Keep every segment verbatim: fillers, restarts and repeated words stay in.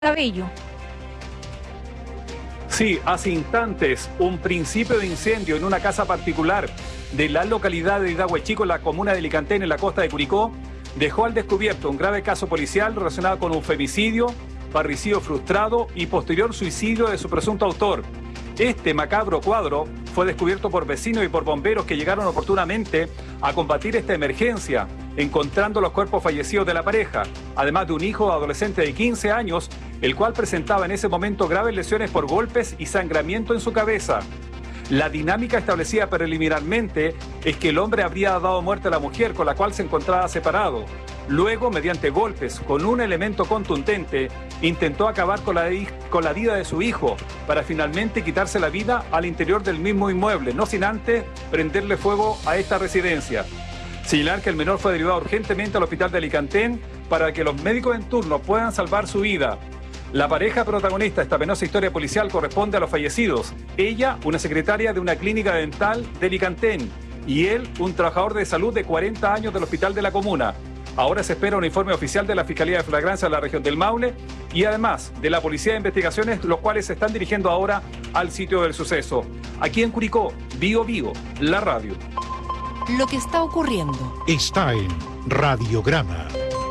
Cabello. Sí, hace instantes, un principio de incendio en una casa particular de la localidad de Idahuachico, en la comuna de Licantén, en la costa de Curicó, dejó al descubierto un grave caso policial relacionado con un femicidio, parricidio frustrado y posterior suicidio de su presunto autor. Este macabro cuadro fue descubierto por vecinos y por bomberos que llegaron oportunamente a combatir esta emergencia, encontrando los cuerpos fallecidos de la pareja, además de un hijo adolescente de quince años, el cual presentaba en ese momento graves lesiones por golpes y sangramiento en su cabeza. La dinámica establecida preliminarmente es que el hombre habría dado muerte a la mujer con la cual se encontraba separado. Luego, mediante golpes con un elemento contundente, intentó acabar con la, con la vida de su hijo para finalmente quitarse la vida al interior del mismo inmueble, no sin antes prenderle fuego a esta residencia. Señalar que el menor fue derivado urgentemente al hospital de Licantén para que los médicos en turno puedan salvar su vida. La pareja protagonista de esta penosa historia policial corresponde a los fallecidos. Ella, una secretaria de una clínica dental de Licantén, y él, un trabajador de salud de cuarenta años del hospital de la comuna. Ahora se espera un informe oficial de la Fiscalía de Flagrancia de la región del Maule y además de la Policía de Investigaciones, los cuales se están dirigiendo ahora al sitio del suceso. Aquí en Curicó, Bio Bio, la radio. Lo que está ocurriendo está en Radiograma.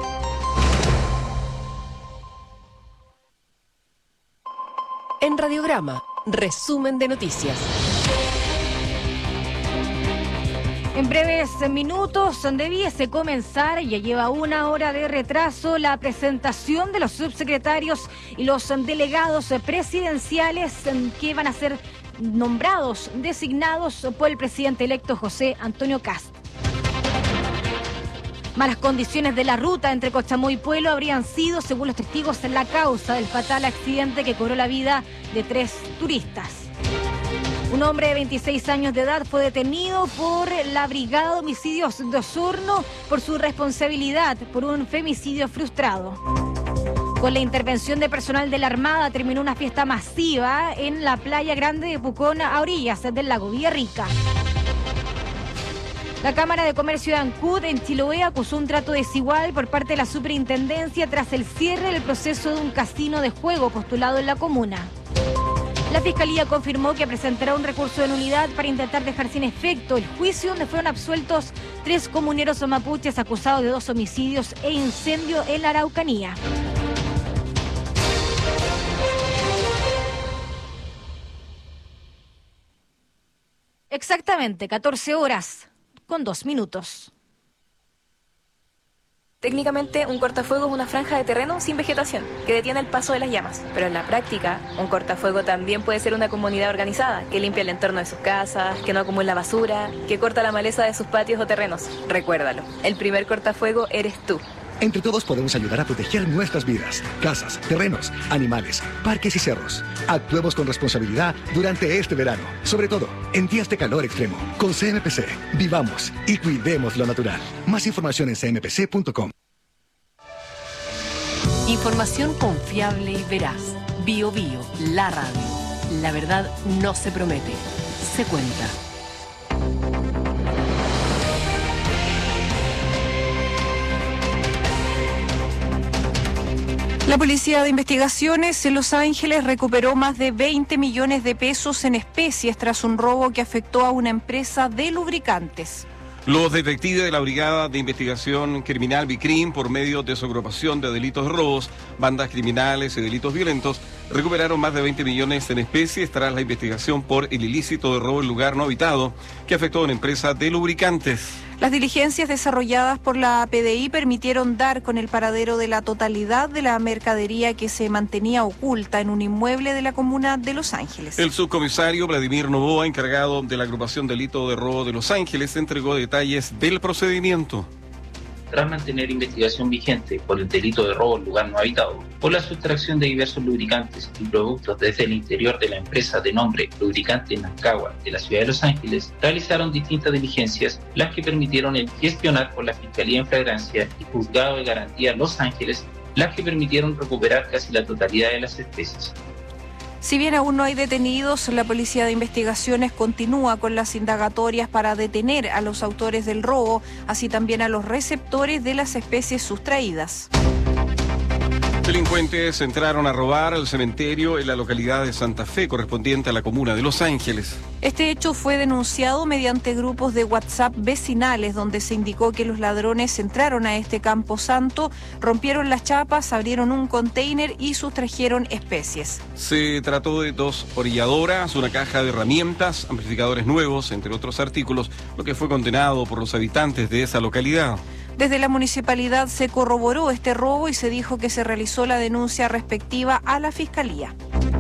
En Radiograma, resumen de noticias. En breves minutos debiese comenzar, ya lleva una hora de retraso, la presentación de los subsecretarios y los delegados presidenciales que van a ser nombrados, designados por el presidente electo José Antonio Kast. Malas condiciones de la ruta entre Cochamó y Puelo habrían sido, según los testigos, la causa del fatal accidente que cobró la vida de tres turistas. Un hombre de veintiséis años de edad fue detenido por la Brigada de Homicidios de Osorno por su responsabilidad por un femicidio frustrado. Con la intervención de personal de la Armada terminó una fiesta masiva en la playa grande de Pucón, a orillas del lago Villarrica. La Cámara de Comercio de Ancud, en Chiloé, acusó un trato desigual por parte de la superintendencia tras el cierre del proceso de un casino de juego postulado en la comuna. La Fiscalía confirmó que presentará un recurso de nulidad para intentar dejar sin efecto el juicio donde fueron absueltos tres comuneros mapuches acusados de dos homicidios e incendio en la Araucanía. Exactamente, catorce horas con dos minutos. Técnicamente, un cortafuego es una franja de terreno sin vegetación que detiene el paso de las llamas. Pero en la práctica, un cortafuego también puede ser una comunidad organizada que limpia el entorno de sus casas, que no acumula basura, que corta la maleza de sus patios o terrenos. Recuérdalo, el primer cortafuego eres tú. Entre todos podemos ayudar a proteger nuestras vidas, casas, terrenos, animales, parques y cerros. Actuemos con responsabilidad durante este verano, sobre todo en días de calor extremo. Con C M P C, vivamos y cuidemos lo natural. Más información en c m p c punto com. Información confiable y veraz. Bio Bio, la radio. La verdad no se promete, se cuenta. La Policía de Investigaciones en Los Ángeles recuperó más de veinte millones de pesos en especies tras un robo que afectó a una empresa de lubricantes. Los detectives de la Brigada de Investigación Criminal BICRIM, por medio de su agrupación de delitos de robos, bandas criminales y delitos violentos, recuperaron más de veinte millones en especies tras la investigación por el ilícito de robo en lugar no habitado que afectó a una empresa de lubricantes. Las diligencias desarrolladas por la P D I permitieron dar con el paradero de la totalidad de la mercadería que se mantenía oculta en un inmueble de la comuna de Los Ángeles. El subcomisario Vladimir Novoa, encargado de la agrupación Delito de Robo de Los Ángeles, entregó detalles del procedimiento. Tras mantener investigación vigente por el delito de robo en lugar no habitado, por la sustracción de diversos lubricantes y productos desde el interior de la empresa de nombre Lubricante Nancagua de la ciudad de Los Ángeles, realizaron distintas diligencias, las que permitieron el gestionar por la Fiscalía en Flagrancia y Juzgado de Garantía Los Ángeles, las que permitieron recuperar casi la totalidad de las especies. Si bien aún no hay detenidos, la Policía de Investigaciones continúa con las indagatorias para detener a los autores del robo, así también a los receptores de las especies sustraídas. Delincuentes entraron a robar al cementerio en la localidad de Santa Fe, correspondiente a la comuna de Los Ángeles. Este hecho fue denunciado mediante grupos de WhatsApp vecinales, donde se indicó que los ladrones entraron a este camposanto, rompieron las chapas, abrieron un container y sustrajeron especies. Se trató de dos orilladoras, una caja de herramientas, amplificadores nuevos, entre otros artículos, lo que fue condenado por los habitantes de esa localidad. Desde la municipalidad se corroboró este robo y se dijo que se realizó la denuncia respectiva a la Fiscalía.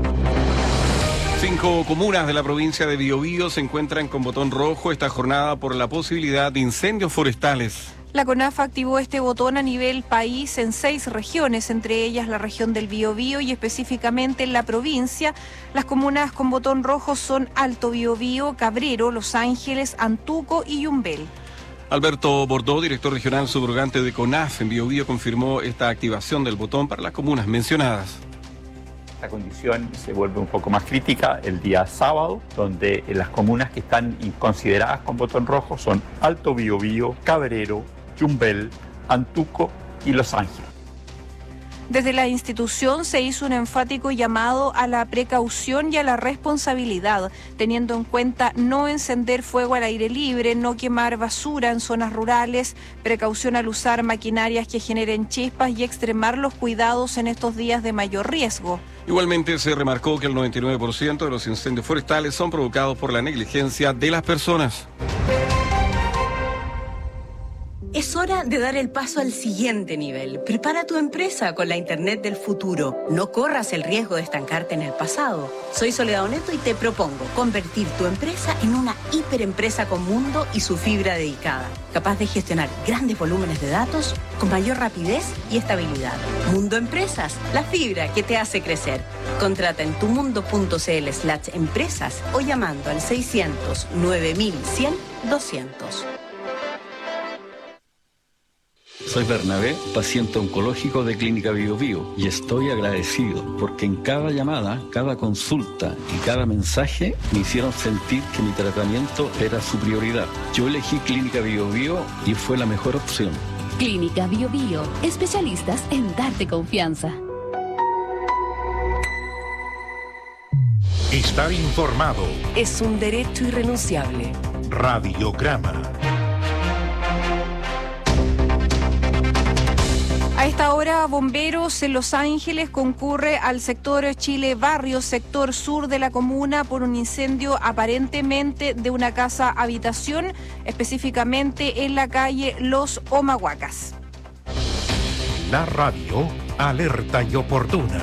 Cinco comunas de la provincia de Biobío se encuentran con botón rojo esta jornada por la posibilidad de incendios forestales. La CONAF activó este botón a nivel país en seis regiones, entre ellas la región del Biobío y específicamente en la provincia. Las comunas con botón rojo son Alto Biobío, Cabrero, Los Ángeles, Antuco y Yumbel. Alberto Bordó, director regional subrogante de CONAF en Biobío, confirmó esta activación del botón para las comunas mencionadas. La condición se vuelve un poco más crítica el día sábado, donde las comunas que están consideradas con botón rojo son Alto Biobío, Cabrero, Yumbel, Antuco y Los Ángeles. Desde la institución se hizo un enfático llamado a la precaución y a la responsabilidad, teniendo en cuenta no encender fuego al aire libre, no quemar basura en zonas rurales, precaución al usar maquinarias que generen chispas y extremar los cuidados en estos días de mayor riesgo. Igualmente se remarcó que el noventa y nueve por ciento de los incendios forestales son provocados por la negligencia de las personas. Es hora de dar el paso al siguiente nivel. Prepara tu empresa con la Internet del futuro. No corras el riesgo de estancarte en el pasado. Soy Soledad Oneto y te propongo convertir tu empresa en una hiperempresa con Mundo y su fibra dedicada, capaz de gestionar grandes volúmenes de datos con mayor rapidez y estabilidad. Mundo Empresas, la fibra que te hace crecer. Contrata en tumundo.cl slash empresas o llamando al seiscientos nueve mil cien doscientos. Soy Bernabé, paciente oncológico de Clínica Biobío, y estoy agradecido porque en cada llamada, cada consulta y cada mensaje me hicieron sentir que mi tratamiento era su prioridad. Yo elegí Clínica Biobío y fue la mejor opción. Clínica Biobío, especialistas en darte confianza. Estar informado es un derecho irrenunciable. Radiograma. A esta hora, bomberos en Los Ángeles concurre al sector Chile Barrio, sector sur de la comuna, por un incendio aparentemente de una casa habitación, específicamente en la calle Los Omahuacas. La radio, alerta y oportuna.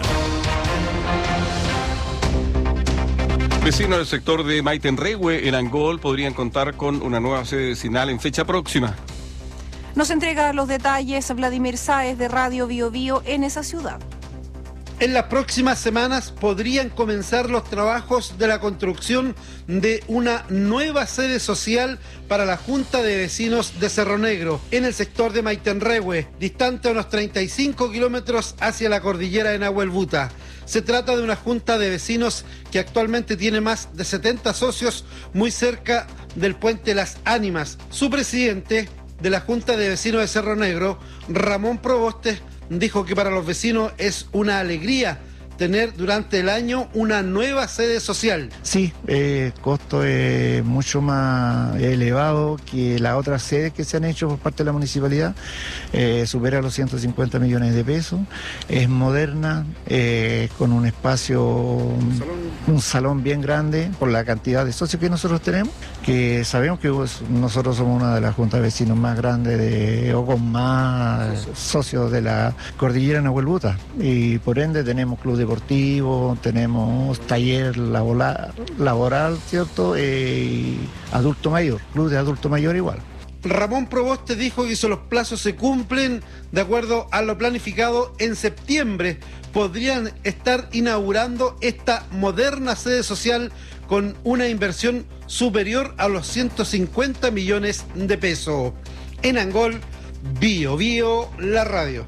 Vecinos del sector de Maitenrehue, en Angol, podrían contar con una nueva sede vecinal en fecha próxima. Nos entrega los detalles Vladimir Sáez de Radio Biobío en esa ciudad. En las próximas semanas podrían comenzar los trabajos de la construcción de una nueva sede social para la Junta de Vecinos de Cerro Negro, en el sector de Maitenrehue, distante a unos treinta y cinco kilómetros hacia la cordillera de Nahuelbuta. Se trata de una junta de vecinos que actualmente tiene más de setenta socios, muy cerca del puente Las Ánimas. Su presidente de la Junta de Vecinos de Cerro Negro, Ramón Proboste, dijo que para los vecinos es una alegría tener durante el año una nueva sede social. Sí, el costo es mucho más elevado que las otras sedes que se han hecho por parte de la municipalidad, eh, supera los ciento cincuenta millones de pesos, es moderna, eh, con un espacio, un salón. un salón bien grande por la cantidad de socios que nosotros tenemos, que sabemos que nosotros somos una de las juntas de vecinos más grandes de, o con más socios de la cordillera Nahuelbuta, y por ende tenemos club de deportivo, tenemos taller laboral, laboral ¿cierto? Eh, adulto mayor, club de adulto mayor igual. Ramón Proboste dijo que si los plazos se cumplen de acuerdo a lo planificado, en septiembre podrían estar inaugurando esta moderna sede social con una inversión superior a los ciento cincuenta millones de pesos. En Angol, Biobío, la radio.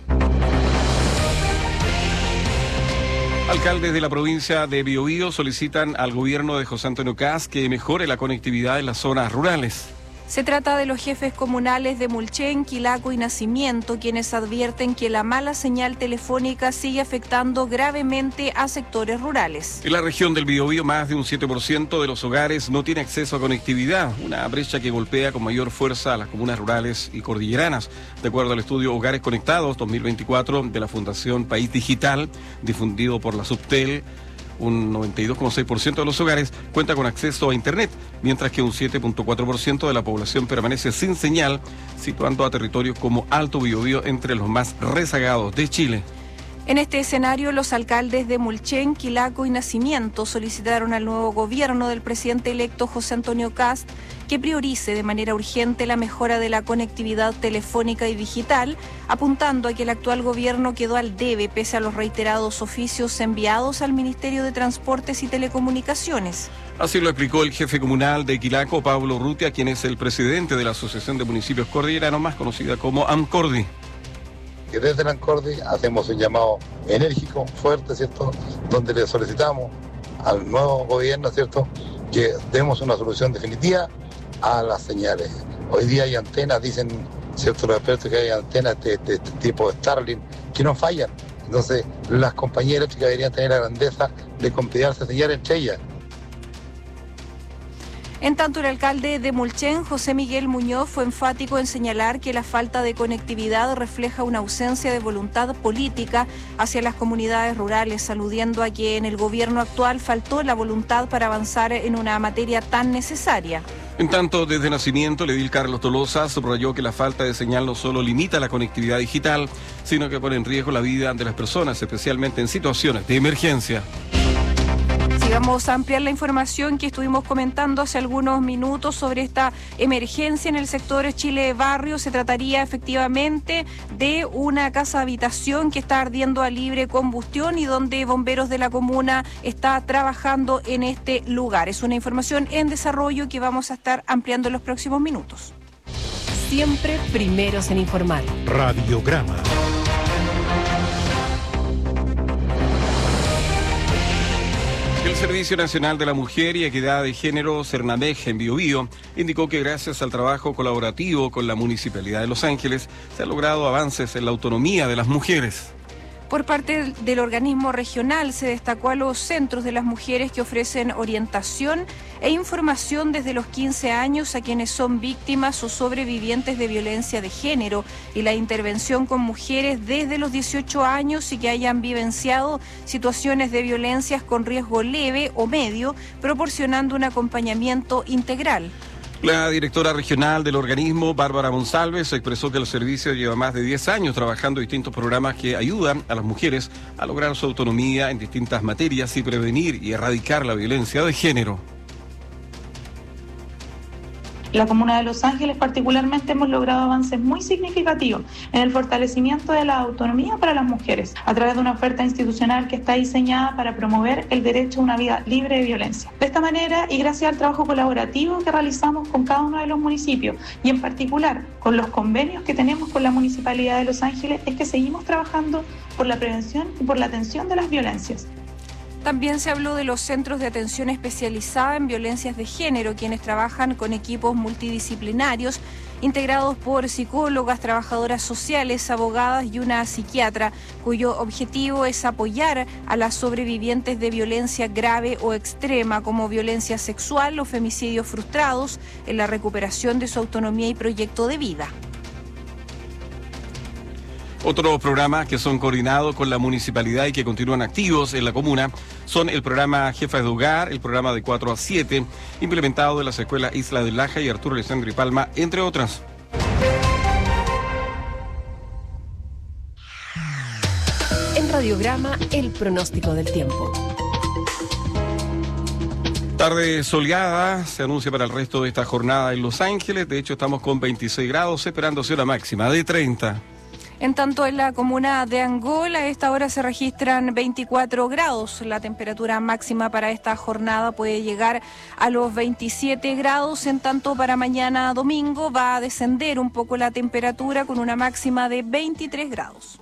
Alcaldes de la provincia de Biobío solicitan al gobierno de José Antonio Kast que mejore la conectividad en las zonas rurales. Se trata de los jefes comunales de Mulchen, Quilaco y Nacimiento, quienes advierten que la mala señal telefónica sigue afectando gravemente a sectores rurales. En la región del Biobío, más de un siete por ciento de los hogares no tiene acceso a conectividad, una brecha que golpea con mayor fuerza a las comunas rurales y cordilleranas. De acuerdo al estudio Hogares Conectados dos mil veinticuatro de la Fundación País Digital, difundido por la Subtel, un noventa y dos coma seis por ciento de los hogares cuenta con acceso a Internet, mientras que un siete coma cuatro por ciento de la población permanece sin señal, situando a territorios como Alto Biobío entre los más rezagados de Chile. En este escenario, los alcaldes de Mulchen, Quilaco y Nacimiento solicitaron al nuevo gobierno del presidente electo José Antonio Kast que priorice de manera urgente la mejora de la conectividad telefónica y digital, apuntando a que el actual gobierno quedó al debe pese a los reiterados oficios enviados al Ministerio de Transportes y Telecomunicaciones. Así lo explicó el jefe comunal de Quilaco, Pablo Urrutia, quien es el presidente de la Asociación de Municipios Cordilleranos, más conocida como AMCORDI. Que desde la AMCORDI hacemos un llamado enérgico, fuerte, ¿cierto?, donde le solicitamos al nuevo gobierno, ¿cierto?, que demos una solución definitiva a las señales. Hoy día hay antenas, dicen ciertos expertos que hay antenas de, de, de tipo Starlink que no fallan. Entonces, las compañías eléctricas deberían tener la grandeza de competirse señales entre ellas. En tanto, el alcalde de Mulchen, José Miguel Muñoz, fue enfático en señalar que la falta de conectividad refleja una ausencia de voluntad política hacia las comunidades rurales, aludiendo a que en el gobierno actual faltó la voluntad para avanzar en una materia tan necesaria. En tanto, desde Nacimiento, el edil Carlos Tolosa subrayó que la falta de señal no solo limita la conectividad digital, sino que pone en riesgo la vida de las personas, especialmente en situaciones de emergencia. Y vamos a ampliar la información que estuvimos comentando hace algunos minutos sobre esta emergencia en el sector Chile Barrio. Se trataría efectivamente de una casa habitación que está ardiendo a libre combustión y donde bomberos de la comuna está trabajando en este lugar. Es una información en desarrollo que vamos a estar ampliando en los próximos minutos. Siempre primeros en informar. Radiograma. El Servicio Nacional de la Mujer y Equidad de Género, CERNAMEG, en Biobío, indicó que gracias al trabajo colaborativo con la Municipalidad de Los Ángeles se han logrado avances en la autonomía de las mujeres. Por parte del organismo regional se destacó a los centros de las mujeres que ofrecen orientación e información desde los quince años a quienes son víctimas o sobrevivientes de violencia de género y la intervención con mujeres desde los dieciocho años y que hayan vivenciado situaciones de violencias con riesgo leve o medio, proporcionando un acompañamiento integral. La directora regional del organismo, Bárbara Monsalves, expresó que el servicio lleva más de diez años trabajando distintos programas que ayudan a las mujeres a lograr su autonomía en distintas materias y prevenir y erradicar la violencia de género. La Comuna de Los Ángeles particularmente hemos logrado avances muy significativos en el fortalecimiento de la autonomía para las mujeres a través de una oferta institucional que está diseñada para promover el derecho a una vida libre de violencia. De esta manera y gracias al trabajo colaborativo que realizamos con cada uno de los municipios y en particular con los convenios que tenemos con la Municipalidad de Los Ángeles es que seguimos trabajando por la prevención y por la atención de las violencias. También se habló de los centros de atención especializada en violencias de género, quienes trabajan con equipos multidisciplinarios integrados por psicólogas, trabajadoras sociales, abogadas y una psiquiatra, cuyo objetivo es apoyar a las sobrevivientes de violencia grave o extrema, como violencia sexual o femicidios frustrados, en la recuperación de su autonomía y proyecto de vida. Otros programas que son coordinados con la municipalidad y que continúan activos en la comuna son el programa Jefas de Hogar, el programa de cuatro a siete, implementado en las escuelas Isla del Laja y Arturo Alessandri Palma, entre otras. En Radiograma, el pronóstico del tiempo. Tarde soleada se anuncia para el resto de esta jornada en Los Ángeles. De hecho, estamos con veintiséis grados, esperándose una máxima de treinta. En tanto, en la comuna de Angola, a esta hora se registran veinticuatro grados. La temperatura máxima para esta jornada puede llegar a los veintisiete grados. En tanto, para mañana domingo va a descender un poco la temperatura con una máxima de veintitrés grados.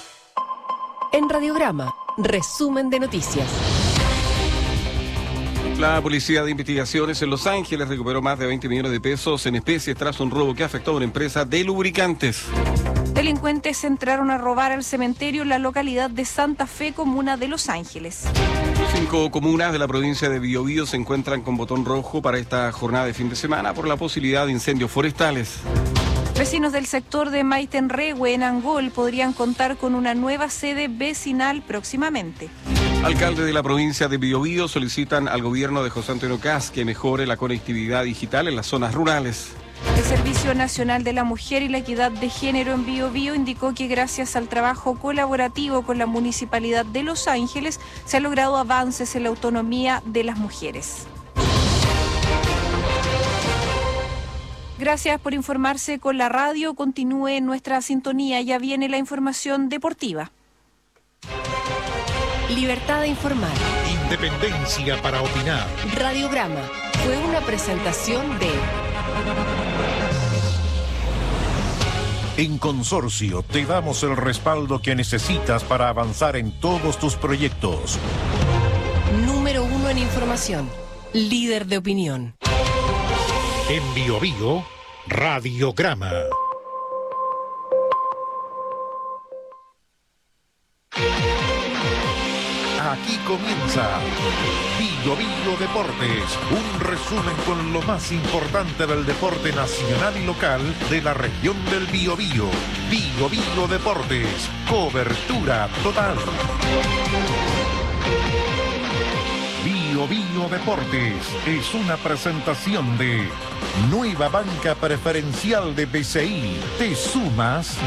En Radiograma, resumen de noticias. La Policía de Investigaciones en Los Ángeles recuperó más de veinte millones de pesos en especies tras un robo que afectó a una empresa de lubricantes. Delincuentes entraron a robar al cementerio en la localidad de Santa Fe, comuna de Los Ángeles. Cinco comunas de la provincia de Biobío se encuentran con botón rojo para esta jornada de fin de semana por la posibilidad de incendios forestales. Vecinos del sector de Maitenrehue, en Angol, podrían contar con una nueva sede vecinal próximamente. Alcaldes de la provincia de Biobío solicitan al gobierno de José Antonio Kast que mejore la conectividad digital en las zonas rurales. El Servicio Nacional de la Mujer y la Equidad de Género en Biobío indicó que gracias al trabajo colaborativo con la Municipalidad de Los Ángeles se han logrado avances en la autonomía de las mujeres. Gracias por informarse con la radio. Continúe en nuestra sintonía. Ya viene la información deportiva. Libertad de informar. Independencia para opinar. Radiograma fue una presentación de... En Consorcio te damos el respaldo que necesitas para avanzar en todos tus proyectos. Número uno en información. Líder de opinión. En Biobío, Radiograma. Aquí comienza Biobío Deportes, un resumen con lo más importante del deporte nacional y local de la región del Biobío. Biobío Deportes, cobertura total. Biobío Deportes es una presentación de Nueva Banca Preferencial de B C I. ¿Te sumas?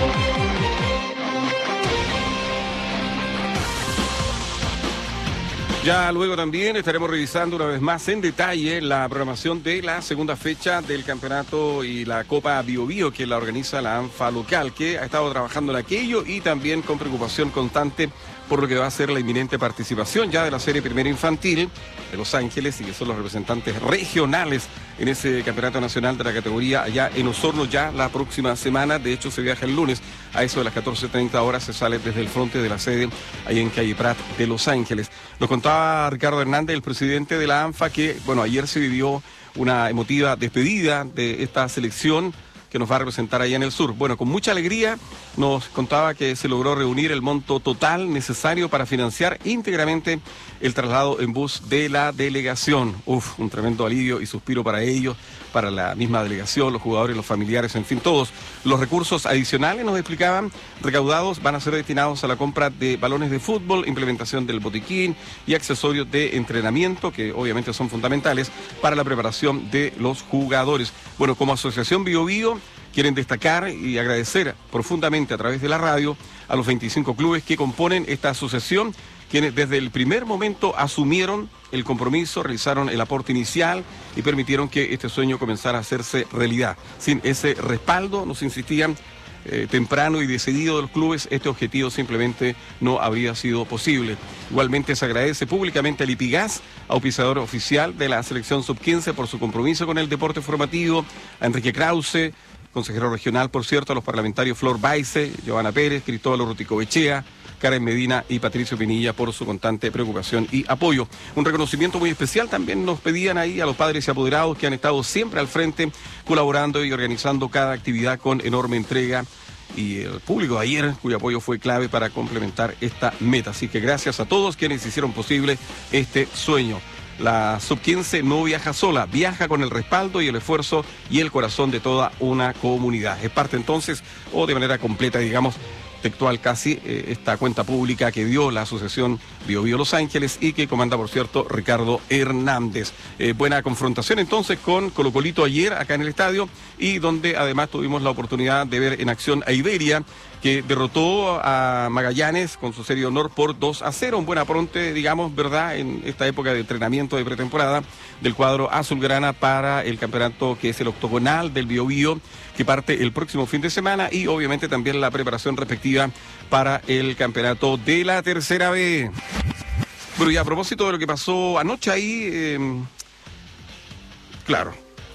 Ya luego también estaremos revisando una vez más en detalle la programación de la segunda fecha del campeonato y la Copa Biobío que la organiza la ANFA local, que ha estado trabajando en aquello y también con preocupación constante por lo que va a ser la inminente participación ya de la serie primera infantil de Los Ángeles y que son los representantes regionales en ese campeonato nacional de la categoría allá en Osorno ya la próxima semana. De hecho se viaja el lunes a eso de las catorce treinta horas, se sale desde el frente de la sede ahí en Calle Prat de Los Ángeles. Nos contaba Ricardo Hernández, el presidente de la ANFA, que bueno, ayer se vivió una emotiva despedida de esta selección que nos va a representar allá en el sur. Bueno, con mucha alegría nos contaba que se logró reunir el monto total necesario para financiar íntegramente el traslado en bus de la delegación. Uf, un tremendo alivio y suspiro para ellos, para la misma delegación, los jugadores, los familiares, en fin, todos. Los recursos adicionales, nos explicaban, recaudados van a ser destinados a la compra de balones de fútbol, implementación del botiquín y accesorios de entrenamiento, que obviamente son fundamentales para la preparación de los jugadores. Bueno, como Asociación Biobío, quieren destacar y agradecer profundamente a través de la radio a los veinticinco clubes que componen esta asociación, quienes desde el primer momento asumieron el compromiso, realizaron el aporte inicial y permitieron que este sueño comenzara a hacerse realidad. Sin ese respaldo, nos insistían, eh, temprano y decidido de los clubes, este objetivo simplemente no habría sido posible. Igualmente se agradece públicamente al Ipigas, auspiciador oficial de la selección sub quince, por su compromiso con el deporte formativo, a Enrique Krause, consejero regional, por cierto, a los parlamentarios Flor Baice, Giovanna Pérez, Cristóbal Urruticoechea, Karen Medina y Patricio Pinilla por su constante preocupación y apoyo. Un reconocimiento muy especial también nos pedían ahí a los padres y apoderados que han estado siempre al frente, colaborando y organizando cada actividad con enorme entrega, y el público de ayer, cuyo apoyo fue clave para complementar esta meta. Así que gracias a todos quienes hicieron posible este sueño. La sub quince no viaja sola, viaja con el respaldo y el esfuerzo y el corazón de toda una comunidad. Es parte entonces, o de manera completa, digamos, textual casi, eh, esta cuenta pública que dio la Asociación Biobío Los Ángeles y que comanda, por cierto, Ricardo Hernández. Eh, buena confrontación entonces con Colo Colito ayer acá en el estadio, y donde además tuvimos la oportunidad de ver en acción a Iberia, que derrotó a Magallanes con su serie de honor por dos a cero. Un buen apronte, digamos, ¿verdad?, en esta época de entrenamiento de pretemporada del cuadro azulgrana para el campeonato que es el octogonal del Biobío, que parte el próximo fin de semana, y obviamente también la preparación respectiva para el campeonato de la tercera B. Bueno, y a propósito de lo que pasó anoche ahí, eh, claro,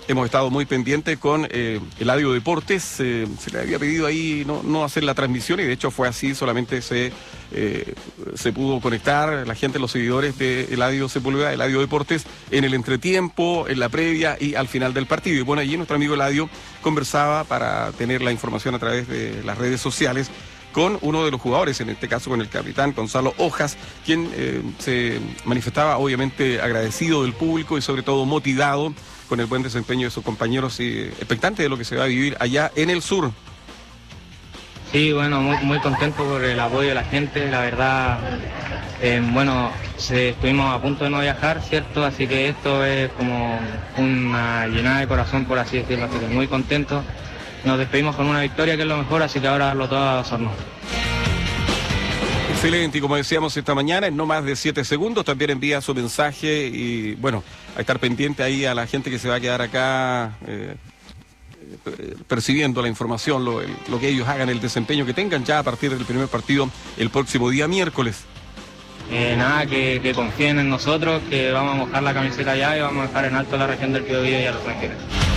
hemos estado muy pendientes con eh, Eladio Deportes. Eh, se le había pedido ahí no, no hacer la transmisión y de hecho fue así, solamente se, eh, se pudo conectar la gente, los seguidores de Eladio Sepúlveda, Eladio Deportes, en el entretiempo, en la previa y al final del partido. Y bueno, allí nuestro amigo Eladio conversaba para tener la información a través de las redes sociales con uno de los jugadores, en este caso con el capitán Gonzalo Hojas, quien eh, se manifestaba obviamente agradecido del público y sobre todo motivado con el buen desempeño de sus compañeros y expectante de lo que se va a vivir allá en el sur. Sí, bueno, muy, muy contento por el apoyo de la gente, la verdad, eh, bueno, se, estuvimos a punto de no viajar, ¿cierto? Así que esto es como una llenada de corazón, por así decirlo, así que muy contento. Nos despedimos con una victoria que es lo mejor, así que ahora lo todo a Osorno. Excelente, y como decíamos esta mañana, en no más de siete segundos también envía su mensaje y bueno, a estar pendiente ahí a la gente que se va a quedar acá eh, eh, percibiendo la información, lo, el, lo que ellos hagan, el desempeño que tengan ya a partir del primer partido el próximo día miércoles. Eh, nada, que, que confíen en nosotros, que vamos a mojar la camiseta allá y vamos a dejar en alto la región del Biobío y a Los Ángeles.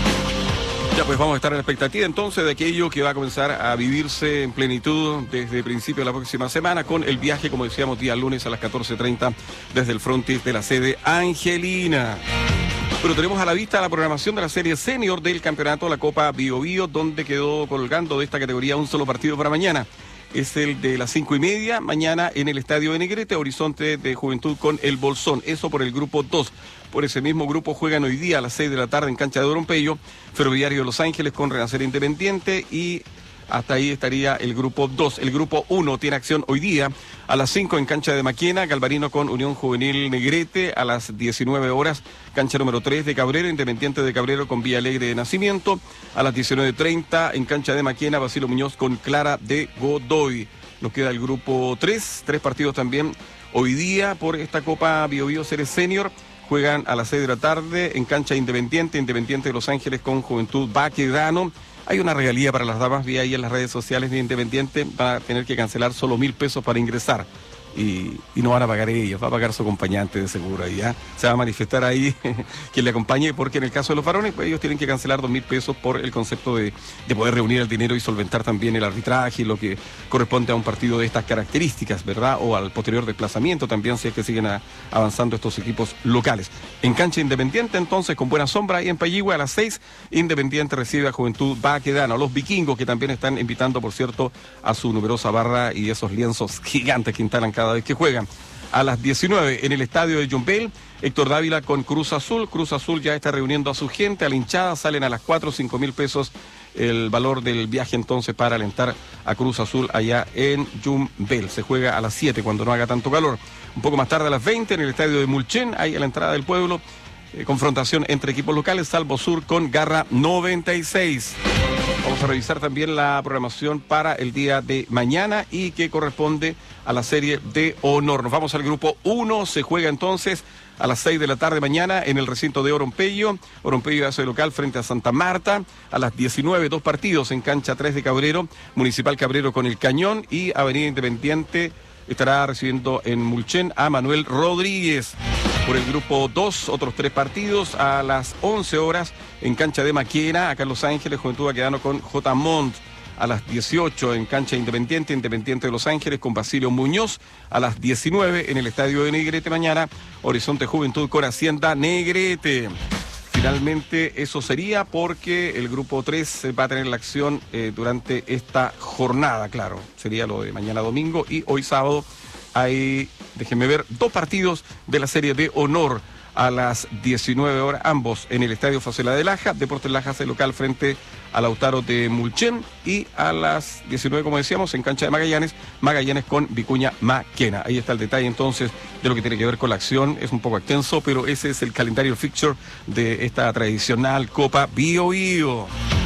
Ya pues vamos a estar en la expectativa entonces de aquello que va a comenzar a vivirse en plenitud desde principio de la próxima semana con el viaje, como decíamos, día lunes a las catorce treinta desde el frontis de la sede angelina. Pero tenemos a la vista la programación de la serie senior del campeonato, la Copa Biobío, donde quedó colgando de esta categoría un solo partido para mañana. Es el de las cinco y media, mañana en el Estadio de Negrete, Horizonte de Juventud con el Bolsón. Eso por el grupo dos. Por ese mismo grupo juegan hoy día a las seis de la tarde en cancha de Orompello, Ferroviario de Los Ángeles con Renacer Independiente y hasta ahí estaría el grupo dos. El grupo uno tiene acción hoy día a las cinco en cancha de Maquena, Galvarino con Unión Juvenil Negrete, a las diecinueve horas, cancha número tres de Cabrero, Independiente de Cabrero con Villa Alegre de Nacimiento, a las diecinueve treinta en cancha de Maquena, Basilio Muñoz con Clara de Godoy. Nos queda el grupo tres, tres partidos también hoy día por esta Copa Biobío Series Senior. Juegan a las seis de la tarde en cancha Independiente, Independiente de Los Ángeles con Juventud Baquedano. Hay una regalía para las damas, vi ahí en las redes sociales de Independiente, van a tener que cancelar solo mil pesos para ingresar. Y, y no van a pagar ellos, va a pagar su acompañante de seguro ahí, ¿ya? Se va a manifestar ahí quien le acompañe, porque en el caso de los varones, pues ellos tienen que cancelar dos mil pesos por el concepto de, de poder reunir el dinero y solventar también el arbitraje y lo que corresponde a un partido de estas características, ¿verdad? O al posterior desplazamiento también, si es que siguen a, avanzando estos equipos locales. En cancha Independiente, entonces, con buena sombra, y en Payigüe a las seis, Independiente recibe a Juventud Baquedano. Los vikingos, que también están invitando, por cierto, a su numerosa barra y esos lienzos gigantes que instalan cada vez que juegan. A las diecinueve en el estadio de Yumbel, Héctor Dávila con Cruz Azul. Cruz Azul ya está reuniendo a su gente, a la hinchada, salen a las cuatro, cinco mil pesos el valor del viaje entonces para alentar a Cruz Azul allá en Yumbel. Se juega a las siete cuando no haga tanto calor. Un poco más tarde a las veinte en el estadio de Mulchen, ahí a la entrada del pueblo, eh, confrontación entre equipos locales, Salvo Sur con Garra noventa y seis. Vamos a revisar también la programación para el día de mañana y que corresponde a la serie de honor. Nos vamos al grupo uno, se juega entonces a las seis de la tarde mañana en el recinto de Orompello. Orompello hace local frente a Santa Marta. A las diecinueve, dos partidos en cancha tres de Cabrero, Municipal Cabrero con el Cañón y Avenida Independiente estará recibiendo en Mulchen a Manuel Rodríguez. Por el grupo dos, otros tres partidos a las once horas en cancha de Maquena, acá en Los Ángeles, Juventud Baquedano con J. Montt. A las dieciocho en cancha Independiente, Independiente de Los Ángeles con Basilio Muñoz. A las diecinueve en el estadio de Negrete mañana, Horizonte Juventud con Hacienda Negrete. Finalmente eso sería porque el grupo tres va a tener la acción eh, durante esta jornada, claro. Sería lo de mañana domingo y hoy sábado hay, déjenme ver, dos partidos de la serie de honor a las diecinueve horas, ambos en el Estadio Facela de Laja. Deportes Laja hace local frente a Lautaro de Mulchen y a las diecinueve, como decíamos, en cancha de Magallanes, Magallanes con Vicuña Maquena. Ahí está el detalle entonces de lo que tiene que ver con la acción. Es un poco extenso, pero ese es el calendario fixture de esta tradicional Copa Biobío.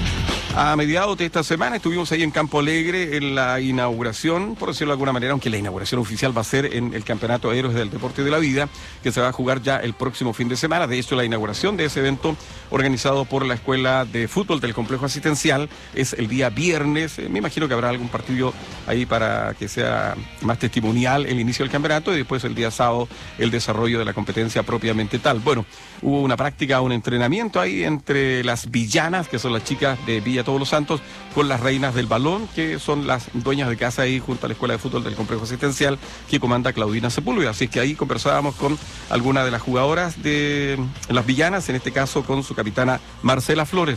A mediados de esta semana estuvimos ahí en Campo Alegre en la inauguración, por decirlo de alguna manera, aunque la inauguración oficial va a ser en el Campeonato Héroes del Deporte y de la Vida, que se va a jugar ya el próximo fin de semana. De hecho, la inauguración de ese evento organizado por la Escuela de Fútbol del Complejo Asistencial es el día viernes. Eh, me imagino que habrá algún partido ahí para que sea más testimonial el inicio del campeonato y después el día sábado el desarrollo de la competencia propiamente tal. Bueno, hubo una práctica, un entrenamiento ahí entre las villanas, que son las chicas de Villa Todos los Santos, con las reinas del balón, que son las dueñas de casa ahí junto a la Escuela de Fútbol del Complejo Asistencial, que comanda Claudina Sepúlveda. Así que ahí conversábamos con alguna de las jugadoras de las villanas, en este caso con su capitana Marcela Flores.